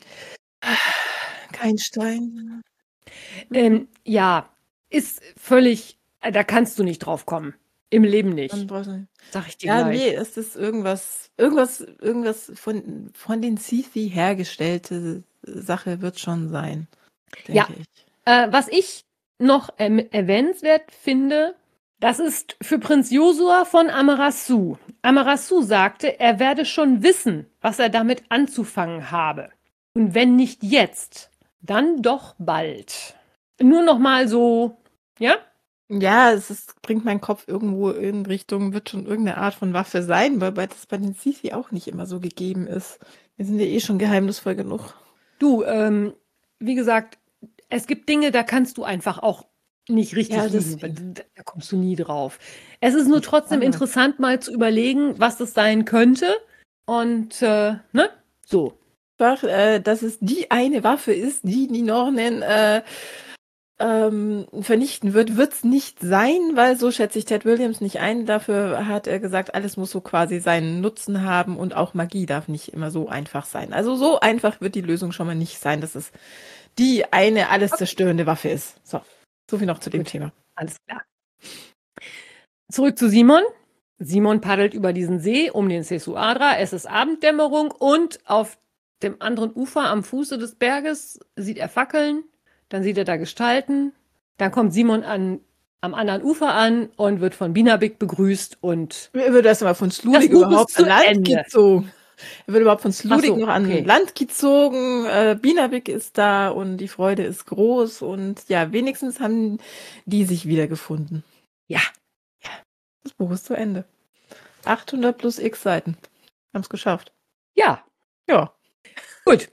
Kein Stein. Ja, ist völlig, da kannst du nicht drauf kommen. Im Leben nicht. Dann brauchst du nicht. Sag ich dir Ja, gleich. nee, es ist irgendwas von den Sisi hergestellte Sache wird schon sein, denke Ja. ich. Was ich noch erwähnenswert finde, Das ist für Prinz Josua von Amerassu. Amerassu sagte, er werde schon wissen, was er damit anzufangen habe. Und wenn nicht jetzt, dann doch bald. Nur noch mal so, ja? Ja, bringt meinen Kopf irgendwo in Richtung, wird schon irgendeine Art von Waffe sein, weil das bei den Sisi auch nicht immer so gegeben ist. Wir sind ja eh schon geheimnisvoll genug. Du, wie gesagt, es gibt Dinge, da kannst du einfach auch nicht richtig liegen. Da kommst du nie drauf. Es ist nur trotzdem interessant, mal zu überlegen, was das sein könnte. Und, ne? So. Dass es die eine Waffe ist, die Nornen vernichten wird es nicht sein, weil so schätze ich Ted Williams nicht ein. Dafür hat er gesagt, alles muss so quasi seinen Nutzen haben und auch Magie darf nicht immer so einfach sein. Also so einfach wird die Lösung schon mal nicht sein, dass es die eine alles zerstörende Waffe ist. So viel noch zu dem Thema. Alles klar. Zurück zu Simon. Simon paddelt über diesen See um den Sesuadra. Es ist Abenddämmerung und auf dem anderen Ufer am Fuße des Berges sieht er Fackeln. Dann sieht er da Gestalten. Dann kommt Simon am anderen Ufer an und wird von Binabik begrüßt. Und er wird erst mal von Sludig überhaupt an Land gezogen. Er wird überhaupt von Sludig noch an Land gezogen. Binabik ist da und die Freude ist groß. Und ja, wenigstens haben die sich wiedergefunden. Ja. Das Buch ist zu Ende. 800 plus x Seiten. Haben es geschafft. Ja. Ja. Gut.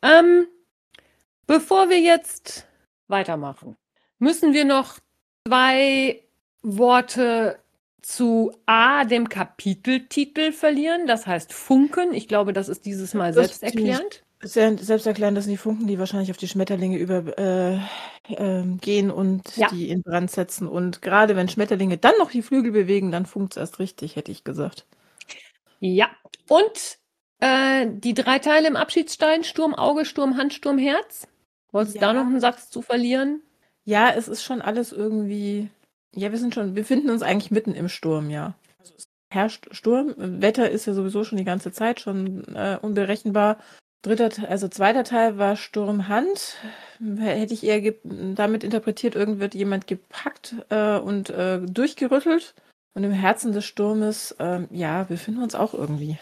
Bevor wir jetzt weitermachen, müssen wir noch 2 Worte zu dem Kapiteltitel verlieren. Das heißt Funken. Ich glaube, das ist dieses Mal selbsterklärend. Selbsterklärend, das sind die Funken, die wahrscheinlich auf die Schmetterlinge gehen und die in Brand setzen. Und gerade wenn Schmetterlinge dann noch die Flügel bewegen, dann funkt es erst richtig, hätte ich gesagt. Ja. Und die 3 Teile im Abschiedsstein, Sturm, Auge, Sturm, Hand, Sturm, Herz. Wolltest du da noch einen Satz zu verlieren? Ja, es ist schon alles irgendwie. Ja, wir befinden uns eigentlich mitten im Sturm, ja. Also es herrscht Sturm. Wetter ist ja sowieso schon die ganze Zeit schon unberechenbar. Zweiter Teil war Sturm, Hand. Hätte ich eher damit interpretiert, wird jemand gepackt und durchgerüttelt. Und im Herzen des Sturmes, befinden wir uns auch irgendwie.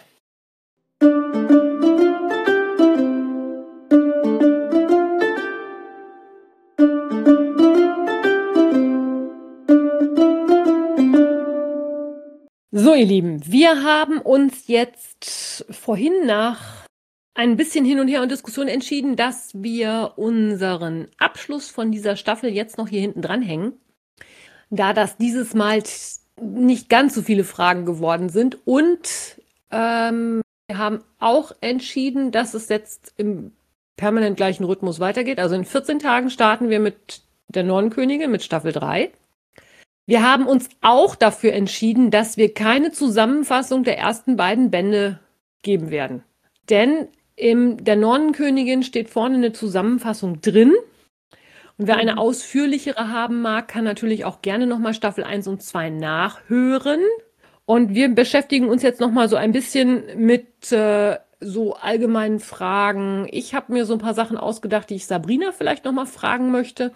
So, ihr Lieben, wir haben uns jetzt vorhin nach ein bisschen hin und her und Diskussion entschieden, dass wir unseren Abschluss von dieser Staffel jetzt noch hier hinten dranhängen, da das dieses Mal nicht ganz so viele Fragen geworden sind. Und wir haben auch entschieden, dass es jetzt im permanent gleichen Rhythmus weitergeht. Also in 14 Tagen starten wir mit der Nornenkönigin, mit Staffel 3. Wir haben uns auch dafür entschieden, dass wir keine Zusammenfassung der ersten beiden Bände geben werden. Denn in der Nornenkönigin steht vorne eine Zusammenfassung drin. Und wer eine ausführlichere haben mag, kann natürlich auch gerne nochmal Staffel 1 und 2 nachhören. Und wir beschäftigen uns jetzt nochmal so ein bisschen mit so allgemeinen Fragen. Ich habe mir so ein paar Sachen ausgedacht, die ich Sabrina vielleicht nochmal fragen möchte.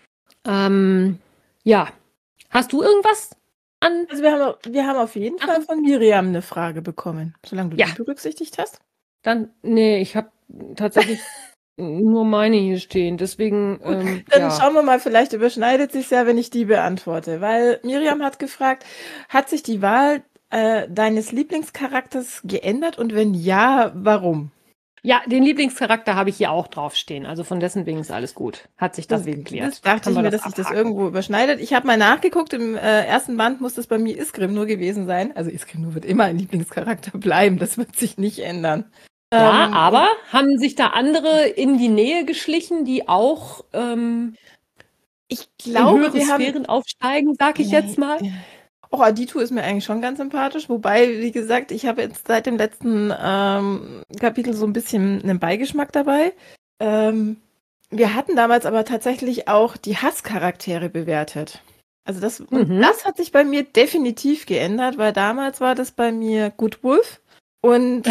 Ja. Hast du irgendwas an? Also wir haben auf jeden Fall von Miriam eine Frage bekommen, solange du die berücksichtigt hast. Nee, ich habe tatsächlich nur meine hier stehen, deswegen. Dann schauen wir mal, vielleicht überschneidet sich ja, wenn ich die beantworte. Weil Miriam hat gefragt, hat sich die Wahl deines Lieblingscharakters geändert und wenn ja, warum? Ja, den Lieblingscharakter habe ich hier auch draufstehen. Also von dessen wegen ist alles gut. Hat sich das geklärt. Das dachte ich mir, dass sich das irgendwo überschneidet. Ich habe mal nachgeguckt, im ersten Band muss das bei mir Isgrim nur gewesen sein. Also Isgrim nur wird immer ein Lieblingscharakter bleiben. Das wird sich nicht ändern. Ja, aber haben sich da andere in die Nähe geschlichen, die auch ich glaube, in höhere Sphären aufsteigen, sag ich jetzt mal? Auch Aditu ist mir eigentlich schon ganz sympathisch, wobei, wie gesagt, ich habe jetzt seit dem letzten Kapitel so ein bisschen einen Beigeschmack dabei. Wir hatten damals aber tatsächlich auch die Hasscharaktere bewertet. Also das hat sich bei mir definitiv geändert, weil damals war das bei mir Good Wolf und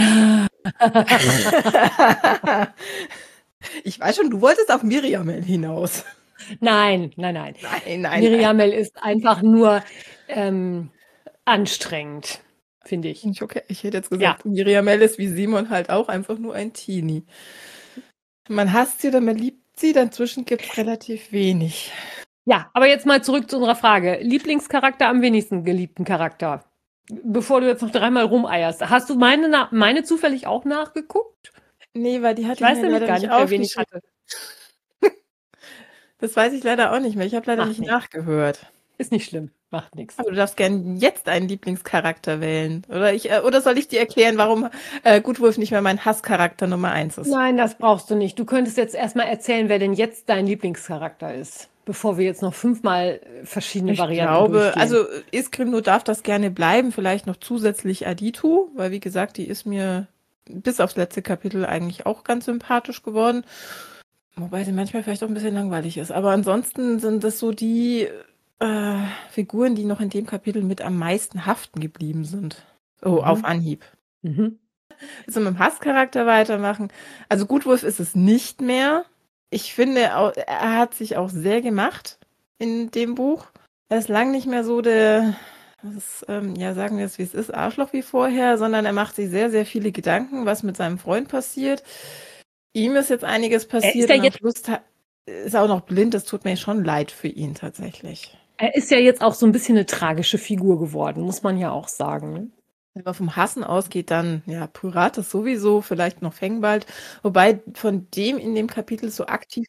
ich weiß schon, du wolltest auf Miriam hinaus. Nein. Nein, nein. Miriamel ist einfach nur anstrengend, finde ich. Nicht okay. Ich hätte jetzt Ja. gesagt, Miriamel ist wie Simon halt auch einfach nur ein Teenie. Man hasst sie oder man liebt sie, dazwischen gibt es relativ wenig. Ja, aber jetzt mal zurück zu unserer Frage. Lieblingscharakter, am wenigsten geliebten Charakter. Bevor du jetzt noch dreimal rumeierst. Hast du meine zufällig auch nachgeguckt? Nee, weil die hatte Ich weiß mir nämlich leider gar nicht nicht, wer wen ich aufgeschrieben. hatte. Das weiß ich leider auch nicht mehr. Ich habe leider Macht nicht nichts. nachgehört. Ist nicht schlimm, macht nichts. Aber du darfst gerne jetzt einen Lieblingscharakter wählen. Oder soll ich dir erklären, warum Gutwolf nicht mehr mein Hasscharakter Nummer 1 ist? Nein, das brauchst du nicht. Du könntest jetzt erstmal erzählen, wer denn jetzt dein Lieblingscharakter ist, bevor wir jetzt noch 5-mal verschiedene Ich Varianten glaube, durchgehen. also Iskrimno darf das gerne bleiben, vielleicht noch zusätzlich Aditu, weil wie gesagt, die ist mir bis aufs letzte Kapitel eigentlich auch ganz sympathisch geworden. Wobei sie manchmal vielleicht auch ein bisschen langweilig ist. Aber ansonsten sind das so die Figuren, die noch in dem Kapitel mit am meisten haften geblieben sind. Oh, auf Anhieb. Mhm. Also mit dem Hasscharakter weitermachen. Also Gutwolf ist es nicht mehr. Ich finde, er hat sich auch sehr gemacht in dem Buch. Er ist lang nicht mehr so sagen wir es wie es ist, Arschloch wie vorher, sondern er macht sich sehr, sehr viele Gedanken, was mit seinem Freund passiert. Ihm ist jetzt einiges passiert und am Schluss ist er auch noch blind. Das tut mir schon leid für ihn tatsächlich. Er ist ja jetzt auch so ein bisschen eine tragische Figur geworden, muss man ja auch sagen. Ne? Wenn man vom Hassen ausgeht, dann, ja, Pyrates sowieso, vielleicht noch Fengbald. Wobei von dem in dem Kapitel so aktiv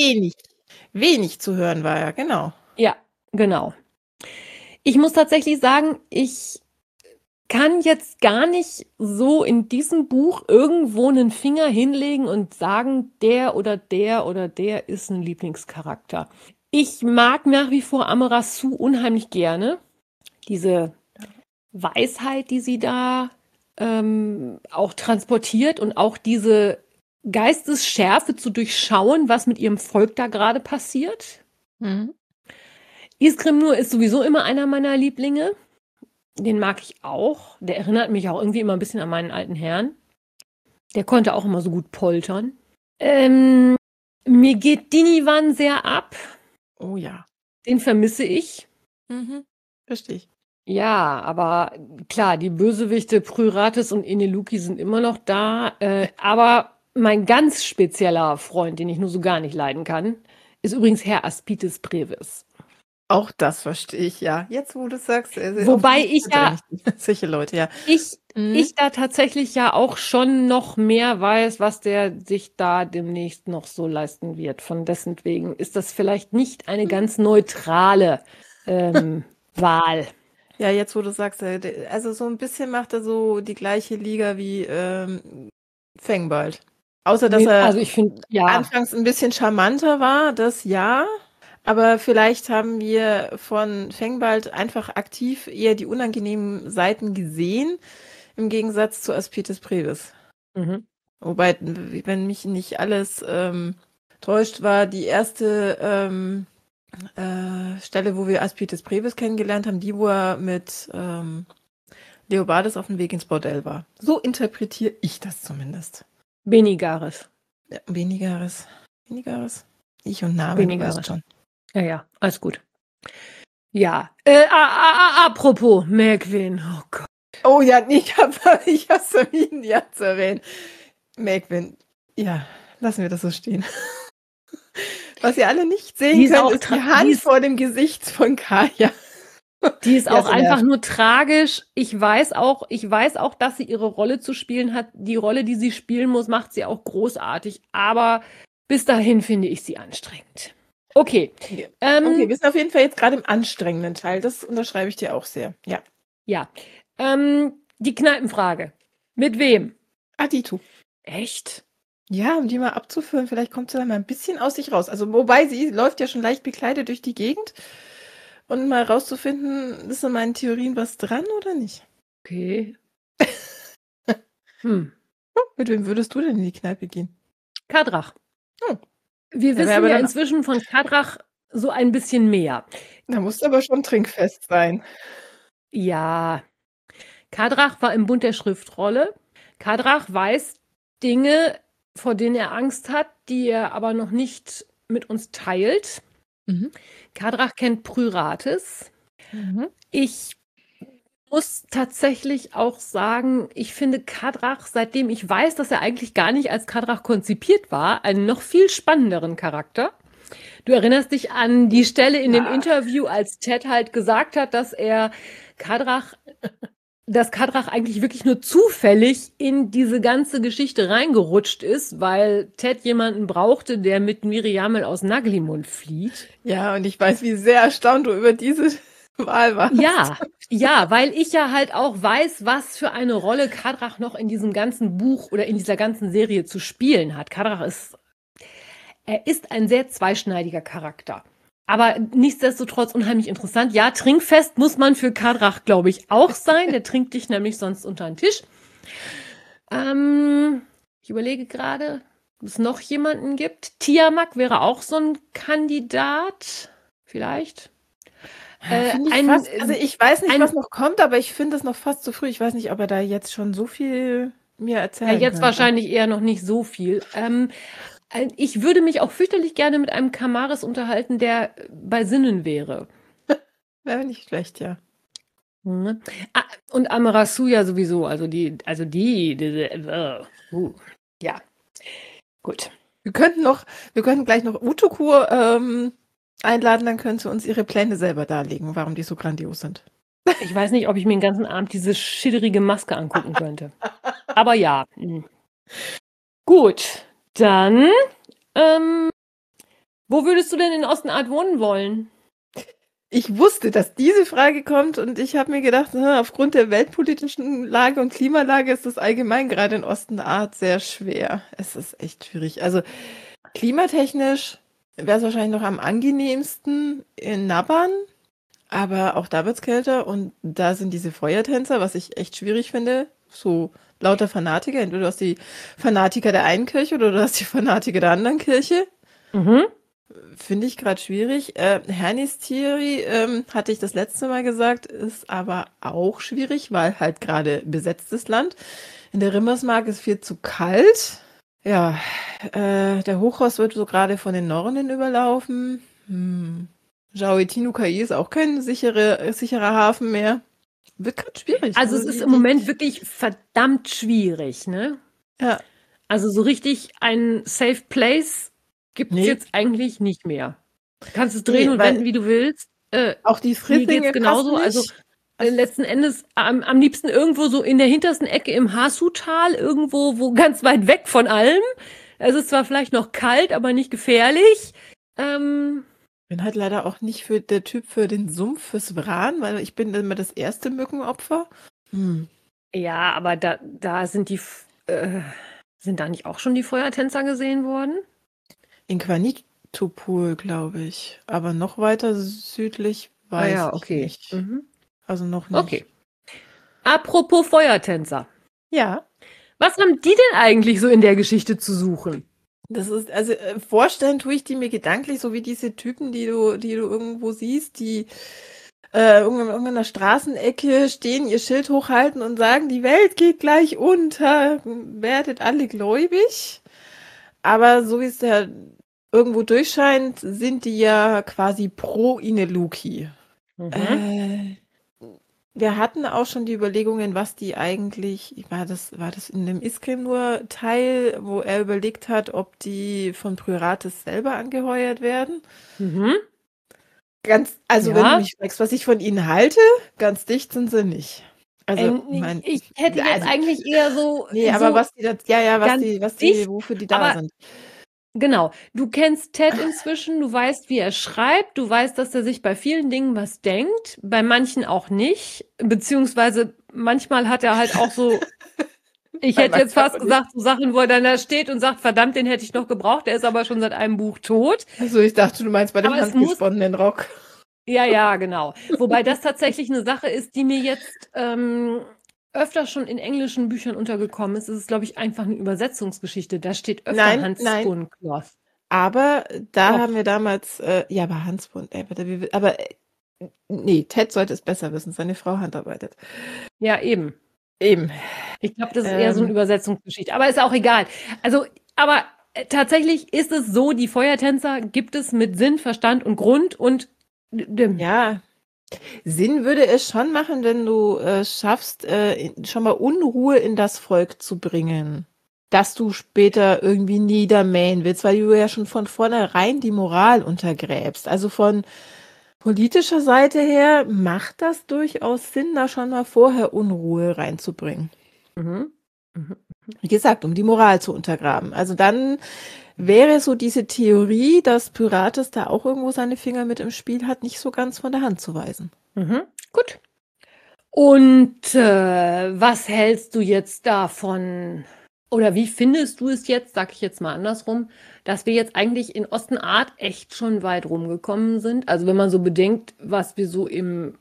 wenig zu hören war, ja, genau. Ja, genau. Ich muss tatsächlich sagen, ich kann jetzt gar nicht so in diesem Buch irgendwo einen Finger hinlegen und sagen, der oder der oder der ist ein Lieblingscharakter. Ich mag nach wie vor Amarasu unheimlich gerne. Diese Weisheit, die sie da auch transportiert und auch diese Geistesschärfe zu durchschauen, was mit ihrem Volk da gerade passiert. Mhm. Iskrimnur ist sowieso immer einer meiner Lieblinge. Den mag ich auch. Der erinnert mich auch irgendwie immer ein bisschen an meinen alten Herrn. Der konnte auch immer so gut poltern. Mir geht Dinivan sehr ab. Oh ja. Den vermisse ich. Mhm. Verstehe ich. Ja, aber klar, die Bösewichte Pryrates und Eneluki sind immer noch da. Aber mein ganz spezieller Freund, den ich nur so gar nicht leiden kann, ist übrigens Herr Aspitis Brevis. Auch das verstehe ich, ja. Jetzt, wo du sagst. Wobei ich ja, solche Leute, ja. ich da tatsächlich ja auch schon noch mehr weiß, was der sich da demnächst noch so leisten wird. Von dessen wegen ist das vielleicht nicht eine ganz neutrale Wahl. Ja, jetzt, wo du sagst, also so ein bisschen macht er so die gleiche Liga wie Fengbald. Außer, dass er Also ich finde, ja. anfangs ein bisschen charmanter war, das ja. Aber vielleicht haben wir von Fengbald einfach aktiv eher die unangenehmen Seiten gesehen, im Gegensatz zu Aspitis Brevis. Mhm. Wobei, wenn mich nicht alles täuscht, war die erste Stelle, wo wir Aspitis Brevis kennengelernt haben, die, wo er mit Leobardes auf dem Weg ins Bordell war. So interpretiere ich das zumindest. Benigaris. Ja, wenigeres. Ich und Namen, Wenigeres. du weißt schon. Ja, alles gut. Ja, apropos Megwin, oh Gott. Oh ja, ich habe es vermieden, ja zu erwähnen. Megwin, ja, lassen wir das so stehen. Was ihr alle nicht sehen könnt, ist die Hand vor dem Gesicht von Kaya. Die ist auch einfach nur tragisch. Ich weiß auch, dass sie ihre Rolle zu spielen hat. Die Rolle, die sie spielen muss, macht sie auch großartig. Aber bis dahin finde ich sie anstrengend. Okay. Okay, wir sind auf jeden Fall jetzt gerade im anstrengenden Teil. Das unterschreibe ich dir auch sehr. Ja. Ja. Die Kneipenfrage. Mit wem? Aditu. Echt? Ja, um die mal abzuführen, vielleicht kommt sie dann mal ein bisschen aus sich raus. Also, wobei sie läuft ja schon leicht bekleidet durch die Gegend. Und mal rauszufinden, ist in meinen Theorien was dran oder nicht? Okay. Mit wem würdest du denn in die Kneipe gehen? Kadrach. Oh. Wir wissen ja inzwischen von Kadrach so ein bisschen mehr. Da muss aber schon trinkfest sein. Ja. Kadrach war im Bund der Schriftrolle. Kadrach weiß Dinge, vor denen er Angst hat, die er aber noch nicht mit uns teilt. Kadrach kennt Prüratis. Mhm. Ich muss tatsächlich auch sagen, ich finde Kadrach, seitdem ich weiß, dass er eigentlich gar nicht als Kadrach konzipiert war, einen noch viel spannenderen Charakter. Du erinnerst dich an die Stelle in dem Interview, als Ted halt gesagt hat, dass Kadrach eigentlich wirklich nur zufällig in diese ganze Geschichte reingerutscht ist, weil Ted jemanden brauchte, der mit Miriamel aus Naglimund flieht. Ja, und ich weiß, wie sehr erstaunt du über diese Wahl warst. Ja, weil ich ja halt auch weiß, was für eine Rolle Kadrach noch in diesem ganzen Buch oder in dieser ganzen Serie zu spielen hat. Kadrach ist ein sehr zweischneidiger Charakter. Aber nichtsdestotrotz unheimlich interessant. Ja, trinkfest muss man für Kadrach, glaube ich, auch sein. Der trinkt dich nämlich sonst unter den Tisch. Ich überlege gerade, ob es noch jemanden gibt. Tiamat wäre auch so ein Kandidat. Vielleicht. Ich weiß nicht, was noch kommt, aber ich finde es noch fast zu früh. Ich weiß nicht, ob er da jetzt schon so viel mir erzählen Ja, jetzt könnte. wahrscheinlich eher noch nicht so viel. Ich würde mich auch fürchterlich gerne mit einem Kamaris unterhalten, der bei Sinnen wäre. Wäre nicht schlecht, ja. Mhm. Und Amarasuya sowieso, ja, gut. Wir könnten gleich noch Utokur einladen, dann können sie uns ihre Pläne selber darlegen, warum die so grandios sind. Ich weiß nicht, ob ich mir den ganzen Abend diese schitterige Maske angucken könnte. Aber ja. Gut, dann, wo würdest du denn in Ostenart wohnen wollen? Ich wusste, dass diese Frage kommt und ich habe mir gedacht, aufgrund der weltpolitischen Lage und Klimalage ist das allgemein gerade in Ostenart sehr schwer. Es ist echt schwierig. Also klimatechnisch wäre es wahrscheinlich noch am angenehmsten in Naban, aber auch da wird es kälter und da sind diese Feuertänzer, was ich echt schwierig finde. So lauter Fanatiker. Entweder du hast die Fanatiker der einen Kirche oder du hast die Fanatiker der anderen Kirche. Mhm. Finde ich gerade schwierig. Hernis Theory, hatte ich das letzte Mal gesagt, ist aber auch schwierig, weil halt gerade besetztes Land. In der Rimmersmark ist viel zu kalt. Ja, der Hochhaus wird so gerade von den Nornen überlaufen. Jaoitinu Kai ist auch kein sicherer Hafen mehr. Wird gerade schwierig. Also es ist im Moment wirklich verdammt schwierig, ne? Ja. Also so richtig ein Safe Place gibt es jetzt eigentlich nicht mehr. Du kannst es drehen und wenden, wie du willst. Auch die Mir geht's genauso. Also letzten Endes am liebsten irgendwo so in der hintersten Ecke im Hasu-Tal, irgendwo wo ganz weit weg von allem. Es ist zwar vielleicht noch kalt, aber nicht gefährlich. Bin halt leider auch nicht der Typ für den Sumpf, fürs Wran, weil ich bin immer das erste Mückenopfer. Ja, aber da sind sind da nicht auch schon die Feuertänzer gesehen worden? In Quanitopol, glaube ich. Aber noch weiter südlich weiß ich nicht. Mhm. Also noch nicht. Okay. Apropos Feuertänzer. Ja. Was haben die denn eigentlich so in der Geschichte zu suchen? Das ist, also vorstellen tue ich die mir gedanklich, so wie diese Typen, die du irgendwo siehst, die irgendeiner Straßenecke stehen, ihr Schild hochhalten und sagen, die Welt geht gleich unter, werdet alle gläubig. Aber so wie es ja irgendwo durchscheint, sind die ja quasi pro Ineluki. Wir hatten auch schon die Überlegungen, was die eigentlich, war das in dem Iskemur-Teil, wo er überlegt hat, ob die von Prüratis selber angeheuert werden. Wenn du mich fragst, was ich von ihnen halte, ganz dicht sind sie nicht. Also, ich hätte jetzt eigentlich eher so. Nee, aber wofür die da sind. Genau. Du kennst Ted inzwischen, du weißt, wie er schreibt, du weißt, dass er sich bei vielen Dingen was denkt, bei manchen auch nicht, beziehungsweise manchmal hat er halt auch so, ich hätte jetzt fast gesagt, so Sachen, wo er dann da steht und sagt, verdammt, den hätte ich noch gebraucht, der ist aber schon seit einem Buch tot. Also ich dachte, du meinst bei dem handgesponnenen Rock. Ja, genau. Wobei das tatsächlich eine Sache ist, die mir jetzt öfter schon in englischen Büchern untergekommen ist. Es ist, glaube ich, einfach eine Übersetzungsgeschichte. Da steht öfter Hans Cloth. Aber da haben wir damals, aber Hansbund, nee, Ted sollte es besser wissen, seine Frau handarbeitet. Ja, eben. Eben. Ich glaube, das ist eher so eine Übersetzungsgeschichte. Aber ist auch egal. Also, aber tatsächlich ist es so, die Feuertänzer gibt es mit Sinn, Verstand und Grund und Ja, Sinn würde es schon machen, wenn du schaffst, schon mal Unruhe in das Volk zu bringen. Dass du später irgendwie niedermähen willst, weil du ja schon von vornherein die Moral untergräbst. Also von politischer Seite her macht das durchaus Sinn, da schon mal vorher Unruhe reinzubringen. Mhm. Mhm. Wie gesagt, um die Moral zu untergraben. Also dann wäre so diese Theorie, dass Pyrates da auch irgendwo seine Finger mit im Spiel hat, nicht so ganz von der Hand zu weisen. Mhm. Gut. Und was hältst du jetzt davon, oder wie findest du es jetzt, sag ich jetzt mal andersrum, dass wir jetzt eigentlich in Ostenart echt schon weit rumgekommen sind? Also wenn man so bedenkt, was wir so im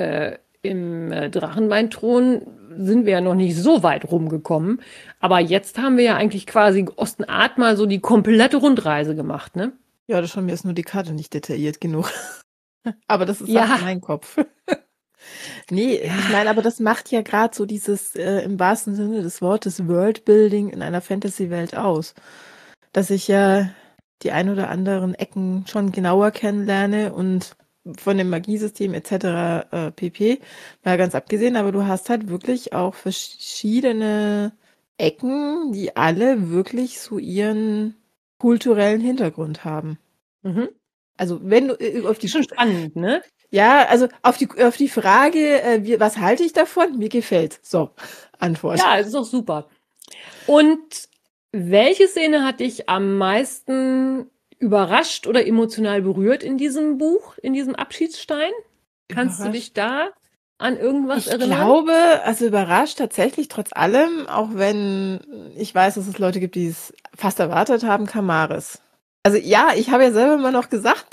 Drachenbeinthron sind wir ja noch nicht so weit rumgekommen. Aber jetzt haben wir ja eigentlich quasi Ostenart mal so die komplette Rundreise gemacht, ne? Ja, das schon, mir ist nur die Karte nicht detailliert genug. Aber das ist Ja. mein Kopf. Nee, ich meine, aber das macht ja gerade so dieses im wahrsten Sinne des Wortes Worldbuilding in einer Fantasy-Welt aus. Dass ich ja die ein oder anderen Ecken schon genauer kennenlerne und von dem Magiesystem etc. pp. Mal ganz abgesehen, aber du hast halt wirklich auch verschiedene Ecken, die alle wirklich so ihren kulturellen Hintergrund haben. Mhm. Also wenn du auf die Schon spannend, ne? Ja, also auf die Frage, was halte ich davon? Mir gefällt. So, Antwort. Ja, ist doch super. Und welche Szene hat dich am meisten überrascht oder emotional berührt in diesem Buch, in diesem Abschiedsstein? Kannst du dich da an irgendwas Ich erinnern? glaube, also überrascht tatsächlich trotz allem, auch wenn ich weiß, dass es Leute gibt, die es fast erwartet haben, Kamaris. Also ja, ich habe ja selber immer noch gesagt,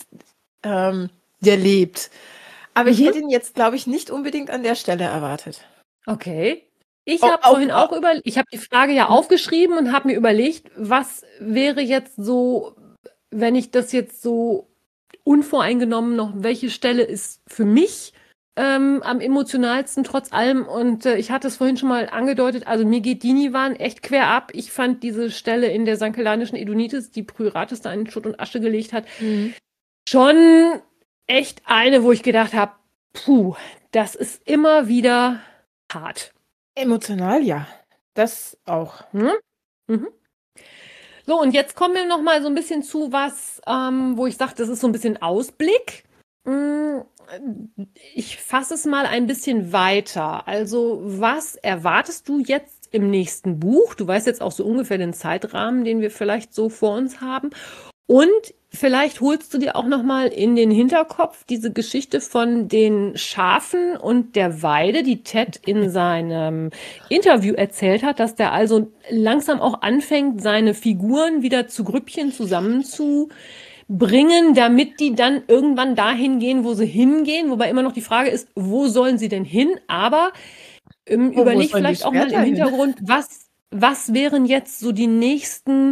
der lebt. Aber ich Mhm. hätte ihn jetzt, glaube ich, nicht unbedingt an der Stelle erwartet. Okay. Ich Oh, habe auch- vorhin auch ich habe die Frage ja aufgeschrieben und habe mir überlegt, was wäre jetzt so, wenn ich das jetzt so unvoreingenommen noch, welche Stelle ist für mich am emotionalsten trotz allem? Und ich hatte es vorhin schon mal angedeutet, also mir geht Dinivan echt quer ab. Ich fand diese Stelle in der sankellanischen Edonitis, die Pryrates da in Schutt und Asche gelegt hat, schon echt eine, wo ich gedacht habe, puh, das ist immer wieder hart. Emotional, ja. Das auch. Hm? Mhm. So, und jetzt kommen wir noch mal so ein bisschen zu was, wo ich sage, das ist so ein bisschen Ausblick. Mm, Ich fasse es mal ein bisschen weiter. Also, was erwartest du jetzt im nächsten Buch? Du weißt jetzt auch so ungefähr den Zeitrahmen, den wir vielleicht so vor uns haben. Und vielleicht holst du dir auch noch mal in den Hinterkopf diese Geschichte von den Schafen und der Weide, die Ted in seinem Interview erzählt hat, dass der also langsam auch anfängt, seine Figuren wieder zu Grüppchen zusammenzubringen, damit die dann irgendwann dahin gehen, wo sie hingehen. Wobei immer noch die Frage ist, wo sollen sie denn hin? Aber Wo überleg sollen die vielleicht auch mal Schwerter im hin? Hintergrund, was wären jetzt so die nächsten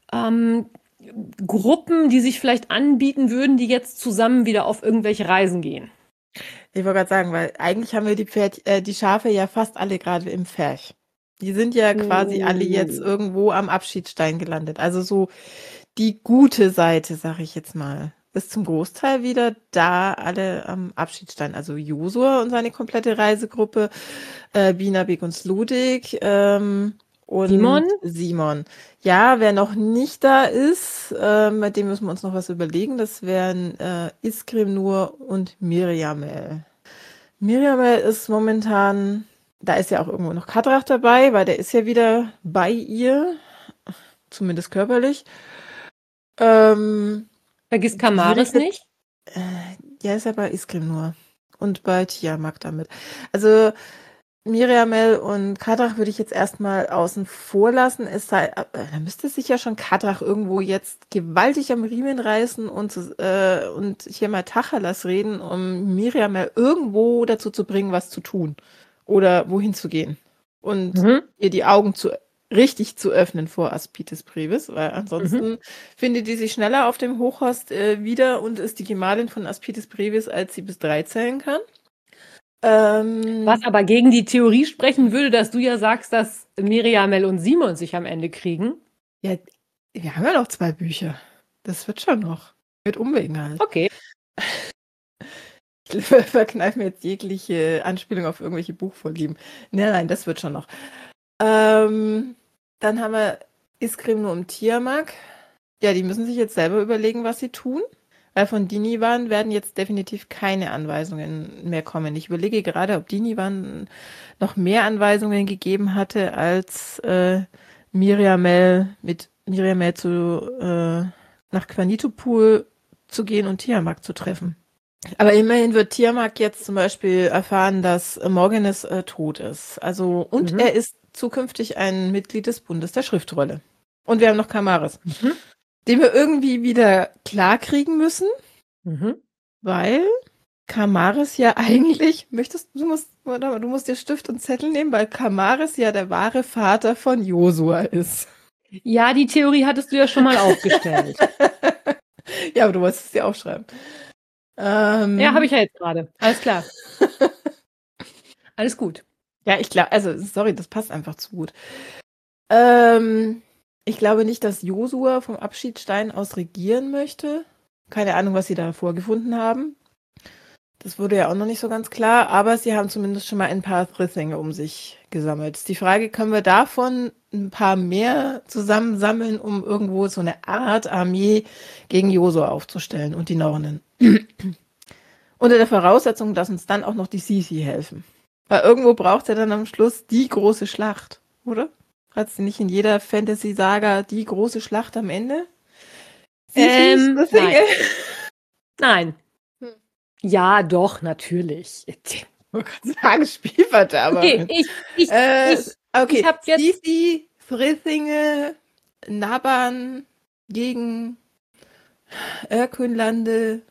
Gruppen, die sich vielleicht anbieten würden, die jetzt zusammen wieder auf irgendwelche Reisen gehen. Ich wollte gerade sagen, weil eigentlich haben wir die Schafe ja fast alle gerade im Pferch. Die sind ja quasi alle jetzt irgendwo am Abschiedsstein gelandet. Also so die gute Seite, sag ich jetzt mal, ist zum Großteil wieder da alle am Abschiedsstein. Also Josua und seine komplette Reisegruppe, Binabik und Sludik, und Simon. Ja, wer noch nicht da ist, bei dem müssen wir uns noch was überlegen. Das wären Iskrim Nur und Miriamel. Miriamel ist momentan, da ist ja auch irgendwo noch Kadrach dabei, weil der ist ja wieder bei ihr, zumindest körperlich. Vergiss Kamaris nicht. Ja, ist ja bei Iskrim Nur und bei Tiamat damit. Also Miriamel und Kadrach würde ich jetzt erstmal außen vor lassen. Es sei, da müsste sich ja schon Kadrach irgendwo jetzt gewaltig am Riemen reißen und hier mal Tacheles reden, um Miriamel irgendwo dazu zu bringen, was zu tun oder wohin zu gehen und ihr die Augen richtig zu öffnen vor Aspitis Brevis, weil ansonsten findet die sich schneller auf dem Hochhorst wieder und ist die Gemahlin von Aspitis Brevis, als sie bis 3 zählen kann. Was aber gegen die Theorie sprechen würde, dass du ja sagst, dass Miriamel und Simon sich am Ende kriegen. Ja, Wir haben ja noch 2 Bücher. Das wird schon noch. Mit Umwegen halt. Okay. Ich verkneife mir jetzt jegliche Anspielung auf irgendwelche Buchvorlieben. Nein, das wird schon noch. Dann haben wir Iskrim nur um Tiamak. Ja, die müssen sich jetzt selber überlegen, was sie tun. Weil von Dinivan werden jetzt definitiv keine Anweisungen mehr kommen. Ich überlege gerade, ob Dinivan noch mehr Anweisungen gegeben hatte, als Miriamel nach Quanitopul zu gehen und Tiamak zu treffen. Aber immerhin wird Tiamak jetzt zum Beispiel erfahren, dass Morganis tot ist. Also, und er ist zukünftig ein Mitglied des Bundes der Schriftrolle. Und wir haben noch Kamaris, den wir irgendwie wieder klarkriegen müssen, weil Kamaris ja eigentlich, du musst dir Stift und Zettel nehmen, weil Kamaris ja der wahre Vater von Josua ist. Ja, die Theorie hattest du ja schon mal aufgestellt. Ja, aber du wolltest es dir aufschreiben. Ja, habe ich ja jetzt gerade. Alles klar. Alles gut. Ja, ich glaube, also, sorry, das passt einfach zu gut. Ich glaube nicht, dass Josua vom Abschiedstein aus regieren möchte. Keine Ahnung, was sie da vorgefunden haben. Das wurde ja auch noch nicht so ganz klar, aber sie haben zumindest schon mal ein paar Thrithinge um sich gesammelt. Ist die Frage, können wir davon ein paar mehr zusammensammeln, um irgendwo so eine Art Armee gegen Josua aufzustellen und die Nornen? Unter der Voraussetzung, dass uns dann auch noch die Sisi helfen. Weil irgendwo braucht er dann am Schluss die große Schlacht, oder? Hat sie nicht in jeder Fantasy-Saga die große Schlacht am Ende? Nein. Ja, doch, natürlich. Ich wollte gerade sagen, Spielverderber. Okay, ich hab jetzt... Sisi, Thrithinge, Naban gegen Erkönlande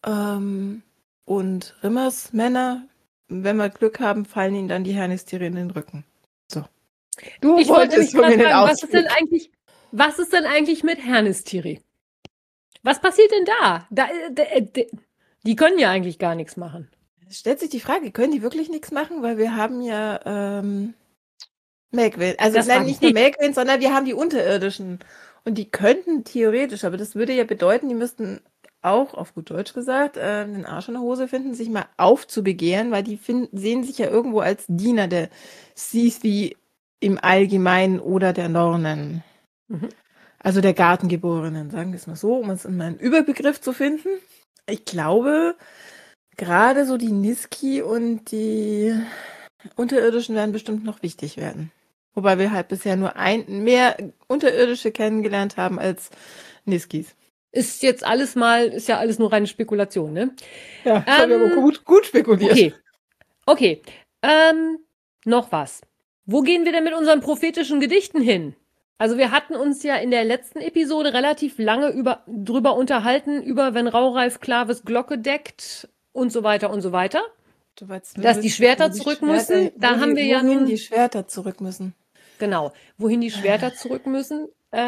und Rimmers Männer. Wenn wir Glück haben, fallen ihnen dann die Hernistiri in den Rücken. So. Ich wollte mich gerade fragen, was ist denn eigentlich mit Hernistiri? Was passiert denn da? Die können ja eigentlich gar nichts machen. Es stellt sich die Frage, können die wirklich nichts machen? Weil wir haben ja Melkwyn. Also nicht nur Melkwyn, sondern wir haben die Unterirdischen. Und die könnten theoretisch, aber das würde ja bedeuten, die müssten auch, auf gut Deutsch gesagt, den Arsch in der Hose finden, sich mal aufzubegehren, weil die sehen sich ja irgendwo als Diener der Sisi im Allgemeinen oder der Nornen. Also der Gartengeborenen, sagen wir es mal so, um es in meinen Überbegriff zu finden. Ich glaube, gerade so die Niski und die Unterirdischen werden bestimmt noch wichtig werden. Wobei wir halt bisher nur mehr Unterirdische kennengelernt haben als Niskis. Ist ja alles nur reine Spekulation, ne? Ja, das haben wir aber gut spekuliert. Okay. Noch was. Wo gehen wir denn mit unseren prophetischen Gedichten hin? Also wir hatten uns ja in der letzten Episode relativ lange drüber unterhalten, wenn Raureif Klaves Glocke deckt und so weiter und so weiter. Dass die Schwerter zurück müssen. Da haben wir ja nun... Wohin die Schwerter zurück müssen. Genau, wohin die Schwerter zurück müssen.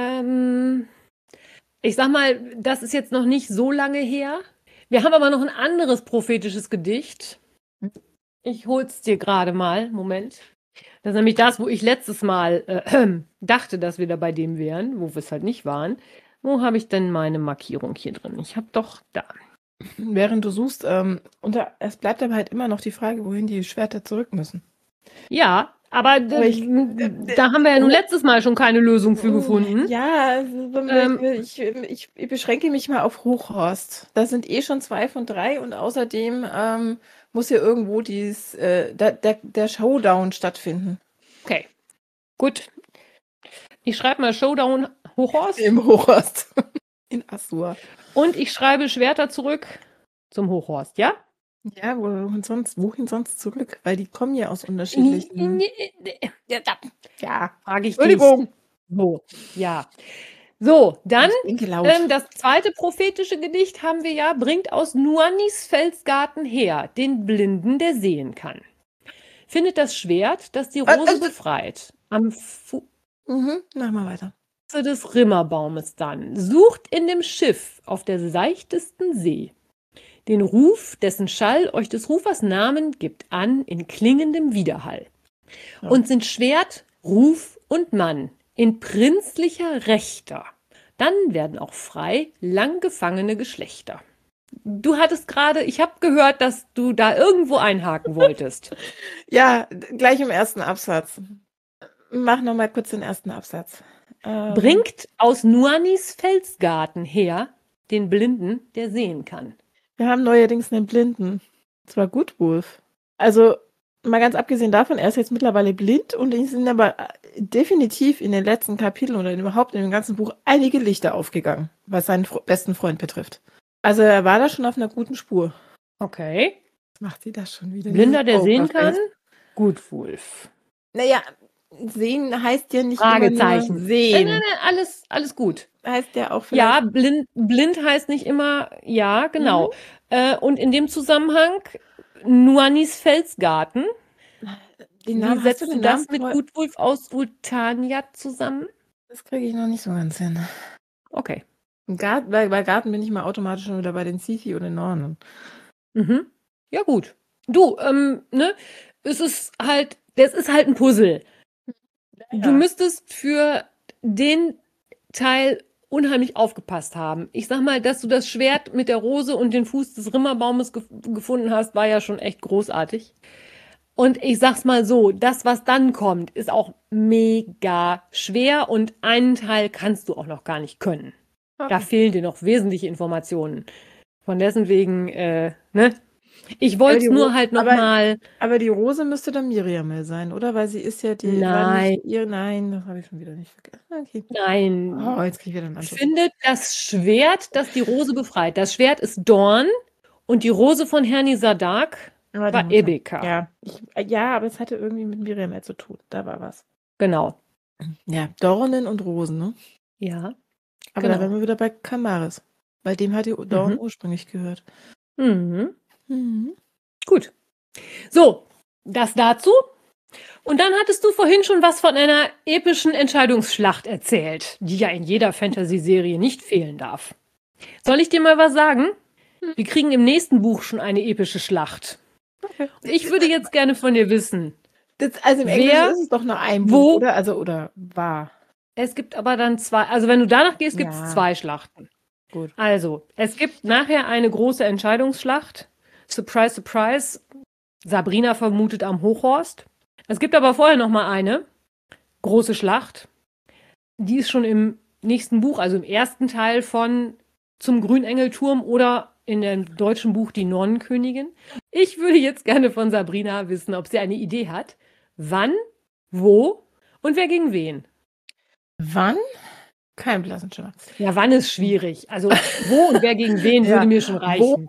Ich sag mal, das ist jetzt noch nicht so lange her. Wir haben aber noch ein anderes prophetisches Gedicht. Ich hol's dir gerade mal. Moment. Das ist nämlich das, wo ich letztes Mal dachte, dass wir da bei dem wären, wo wir es halt nicht waren. Wo habe ich denn meine Markierung hier drin? Ich habe doch da. Während du suchst, es bleibt aber halt immer noch die Frage, wohin die Schwerter zurück müssen. Ja, aber da haben wir ja nun letztes Mal schon keine Lösung für gefunden. Ja, ich beschränke mich mal auf Hochhorst. Da sind schon 2 von 3 und außerdem muss hier irgendwo der Showdown stattfinden. Okay, gut. Ich schreibe mal Showdown Hochhorst. Im Hochhorst. In Assur. Und ich schreibe Schwerter zurück zum Hochhorst, ja? Ja, wohin sonst zurück? Weil die kommen ja aus unterschiedlichen... Ja, frage ich dich. Entschuldigung. So, ja. So, dann das das zweite prophetische Gedicht haben wir ja, bringt aus Nuanis Felsgarten her den Blinden, der sehen kann. Findet das Schwert, das die Rose befreit. Am Mach mal weiter. des Rimmerbaumes dann. Sucht in dem Schiff auf der seichtesten See. Den Ruf, dessen Schall euch des Rufers Namen gibt an in klingendem Widerhall. Ja. Und sind Schwert, Ruf und Mann in prinzlicher Rechter Dann werden auch frei lang gefangene Geschlechter. Du hattest gerade, ich habe gehört, dass du da irgendwo einhaken wolltest. Ja, gleich im ersten Absatz. Mach noch mal kurz den ersten Absatz. Bringt aus Nuanis Felsgarten her den Blinden, der sehen kann. Wir haben neuerdings einen Blinden. Und zwar Goodwolf. Also, mal ganz abgesehen davon, er ist jetzt mittlerweile blind und es sind aber definitiv in den letzten Kapiteln oder überhaupt in dem ganzen Buch einige Lichter aufgegangen, was seinen besten Freund betrifft. Also, er war da schon auf einer guten Spur. Okay. Macht sie das schon wieder? Blinder, der sehen Pokerface. kann? Goodwolf. Naja, sehen heißt ja nicht Fragezeichen. immer nur sehen. Nein, alles gut. Heißt ja auch vielleicht... Ja, blind heißt nicht immer, ja, genau. Und in dem Zusammenhang Nuanis Felsgarten. Den Wie Namen, hast setzt du du den das Namen mit Goodwolf aus Vultania zusammen? Das kriege ich noch nicht so ganz hin. Okay. Bei Garten bin ich mal automatisch schon wieder bei den Sifi und den Nornen. Mhm. Ja, gut. Du, ne? Das ist halt ein Puzzle. Du müsstest für den Teil unheimlich aufgepasst haben. Ich sag mal, dass du das Schwert mit der Rose und den Fuß des Rimmerbaumes gefunden hast, war ja schon echt großartig. Und ich sag's mal so, das, was dann kommt, ist auch mega schwer und einen Teil kannst du auch noch gar nicht können. Da fehlen dir noch wesentliche Informationen. Von dessen wegen, ne? Ich wollte es nur halt nochmal. Aber die Rose müsste dann Miriam sein, oder? Weil sie ist ja die... Nein. Nein, das habe ich schon wieder nicht vergessen. Okay. Nein. Oh, jetzt kriege ich wieder einen Anschluss. Findet das Schwert, das die Rose befreit. Das Schwert ist Dorn und die Rose von Hernisadak war Ebeka. Ja, aber es hatte irgendwie mit Miriam zu tun. Da war was. Genau. Ja, Dornen und Rosen, ne? Ja. Aber da wären wir wieder bei Kamaris. Weil dem hat die Dorn ursprünglich gehört. Mhm. Mhm. Gut. So, das dazu. Und dann hattest du vorhin schon was von einer epischen Entscheidungsschlacht erzählt, die ja in jeder Fantasy-Serie nicht fehlen darf. Soll ich dir mal was sagen? Wir kriegen im nächsten Buch schon eine epische Schlacht. Okay. Ich würde jetzt gerne von dir wissen. Also im Englischen ist es doch nur ein Buch, oder? Also, oder war. Es gibt aber dann zwei, also wenn du danach gehst, gibt es Ja. 2 Schlachten. Gut. Also, es gibt nachher eine große Entscheidungsschlacht. Surprise, surprise. Sabrina vermutet am Hochhorst. Es gibt aber vorher noch mal eine große Schlacht. Die ist schon im nächsten Buch, also im ersten Teil von Zum Grünengelturm oder in dem deutschen Buch Die Nonnenkönigin. Ich würde jetzt gerne von Sabrina wissen, ob sie eine Idee hat. Wann, wo und wer gegen wen? Wann? Kein blassen Schimmer. Ja, wann ist schwierig. Also wo und wer gegen wen würde mir schon reichen.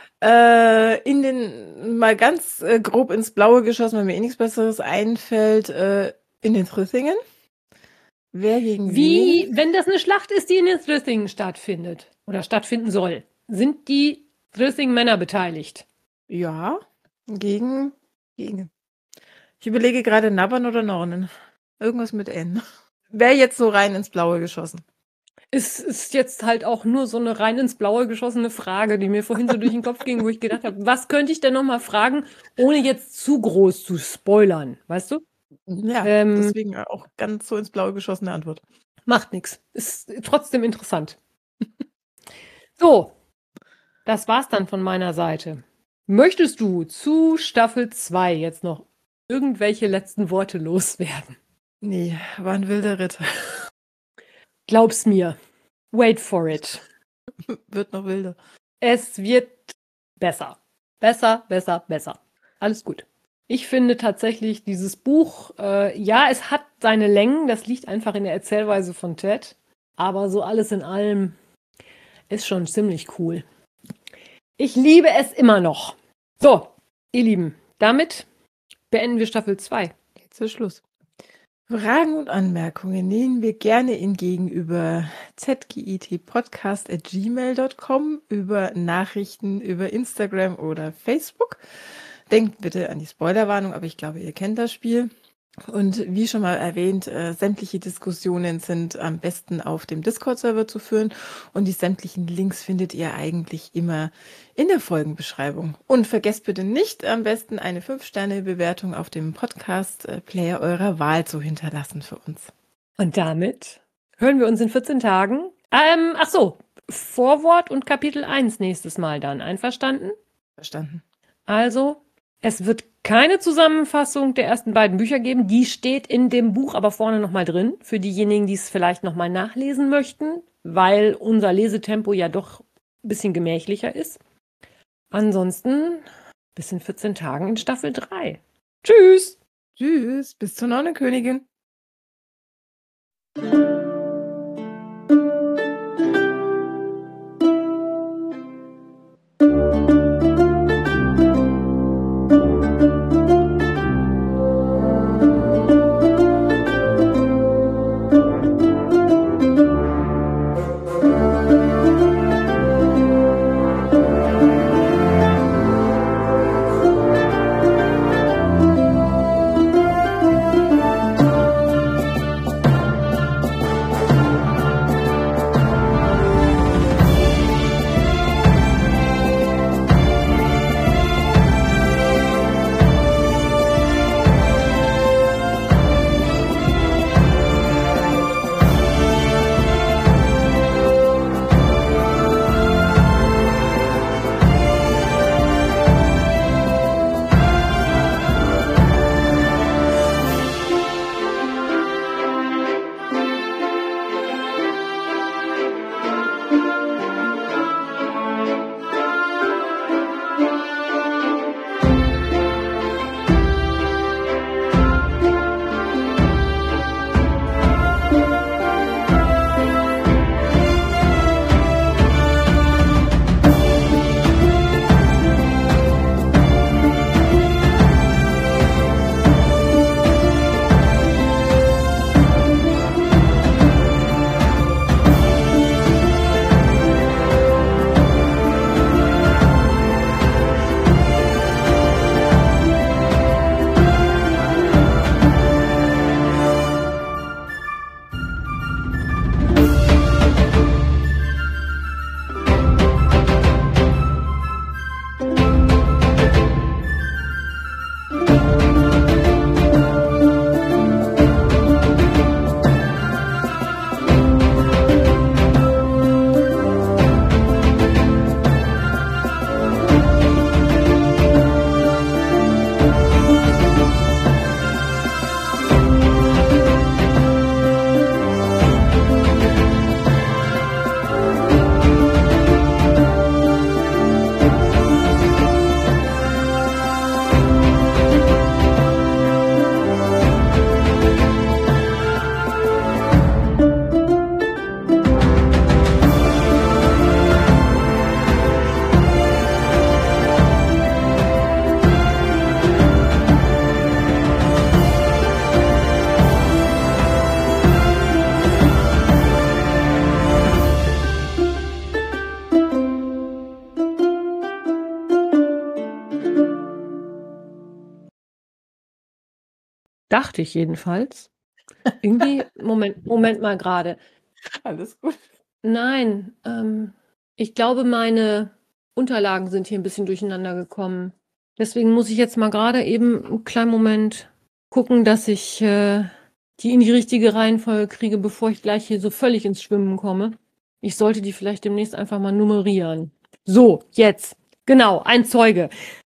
Mal ganz grob ins Blaue geschossen, wenn mir nichts Besseres einfällt, in den Thrythingen. Wer gegen Wie, wenn das eine Schlacht ist, die in den Thrythingen stattfindet oder stattfinden soll, sind die Thrything-Männer beteiligt? Ja, gegen. Ich überlege gerade Nabbern oder Nornen. Irgendwas mit N. Wäre jetzt so rein ins Blaue geschossen. Es ist jetzt halt auch nur so eine rein ins Blaue geschossene Frage, die mir vorhin so durch den Kopf ging, wo ich gedacht habe, was könnte ich denn noch mal fragen, ohne jetzt zu groß zu spoilern, weißt du? Ja, deswegen auch ganz so ins Blaue geschossene Antwort. Macht nichts. Ist trotzdem interessant. So, das war's dann von meiner Seite. Möchtest du zu Staffel 2 jetzt noch irgendwelche letzten Worte loswerden? Nee, war ein wilder Ritt. Glaub's mir. Wait for it. Wird noch wilder. Es wird besser. Besser. Alles gut. Ich finde tatsächlich dieses Buch, ja, es hat seine Längen, das liegt einfach in der Erzählweise von Ted, aber so alles in allem ist schon ziemlich cool. Ich liebe es immer noch. So, ihr Lieben, damit beenden wir Staffel 2. Jetzt ist Schluss. Fragen und Anmerkungen nehmen wir gerne entgegen über zgitpodcast@gmail.com, über Nachrichten über Instagram oder Facebook. Denkt bitte an die Spoilerwarnung, aber ich glaube, ihr kennt das Spiel. Und wie schon mal erwähnt, sämtliche Diskussionen sind am besten auf dem Discord-Server zu führen und die sämtlichen Links findet ihr eigentlich immer in der Folgenbeschreibung. Und vergesst bitte nicht, am besten eine 5-Sterne-Bewertung auf dem Podcast-Player eurer Wahl zu hinterlassen für uns. Und damit hören wir uns in 14 Tagen Ach so, Vorwort und Kapitel 1 nächstes Mal dann. Einverstanden? Verstanden. Also, es wird keine Zusammenfassung der ersten beiden Bücher geben. Die steht in dem Buch aber vorne nochmal drin, für diejenigen, die es vielleicht nochmal nachlesen möchten, weil unser Lesetempo ja doch ein bisschen gemächlicher ist. Ansonsten bis in 14 Tagen in Staffel 3. Tschüss! Tschüss, bis zur Nonnenkönigin. Dachte ich jedenfalls. Irgendwie, Moment mal gerade. Alles gut. Nein, ich glaube, meine Unterlagen sind hier ein bisschen durcheinander gekommen. Deswegen muss ich jetzt mal gerade eben einen kleinen Moment gucken, dass ich die in die richtige Reihenfolge kriege, bevor ich gleich hier so völlig ins Schwimmen komme. Ich sollte die vielleicht demnächst einfach mal nummerieren. So, jetzt. Genau, ein Zeuge.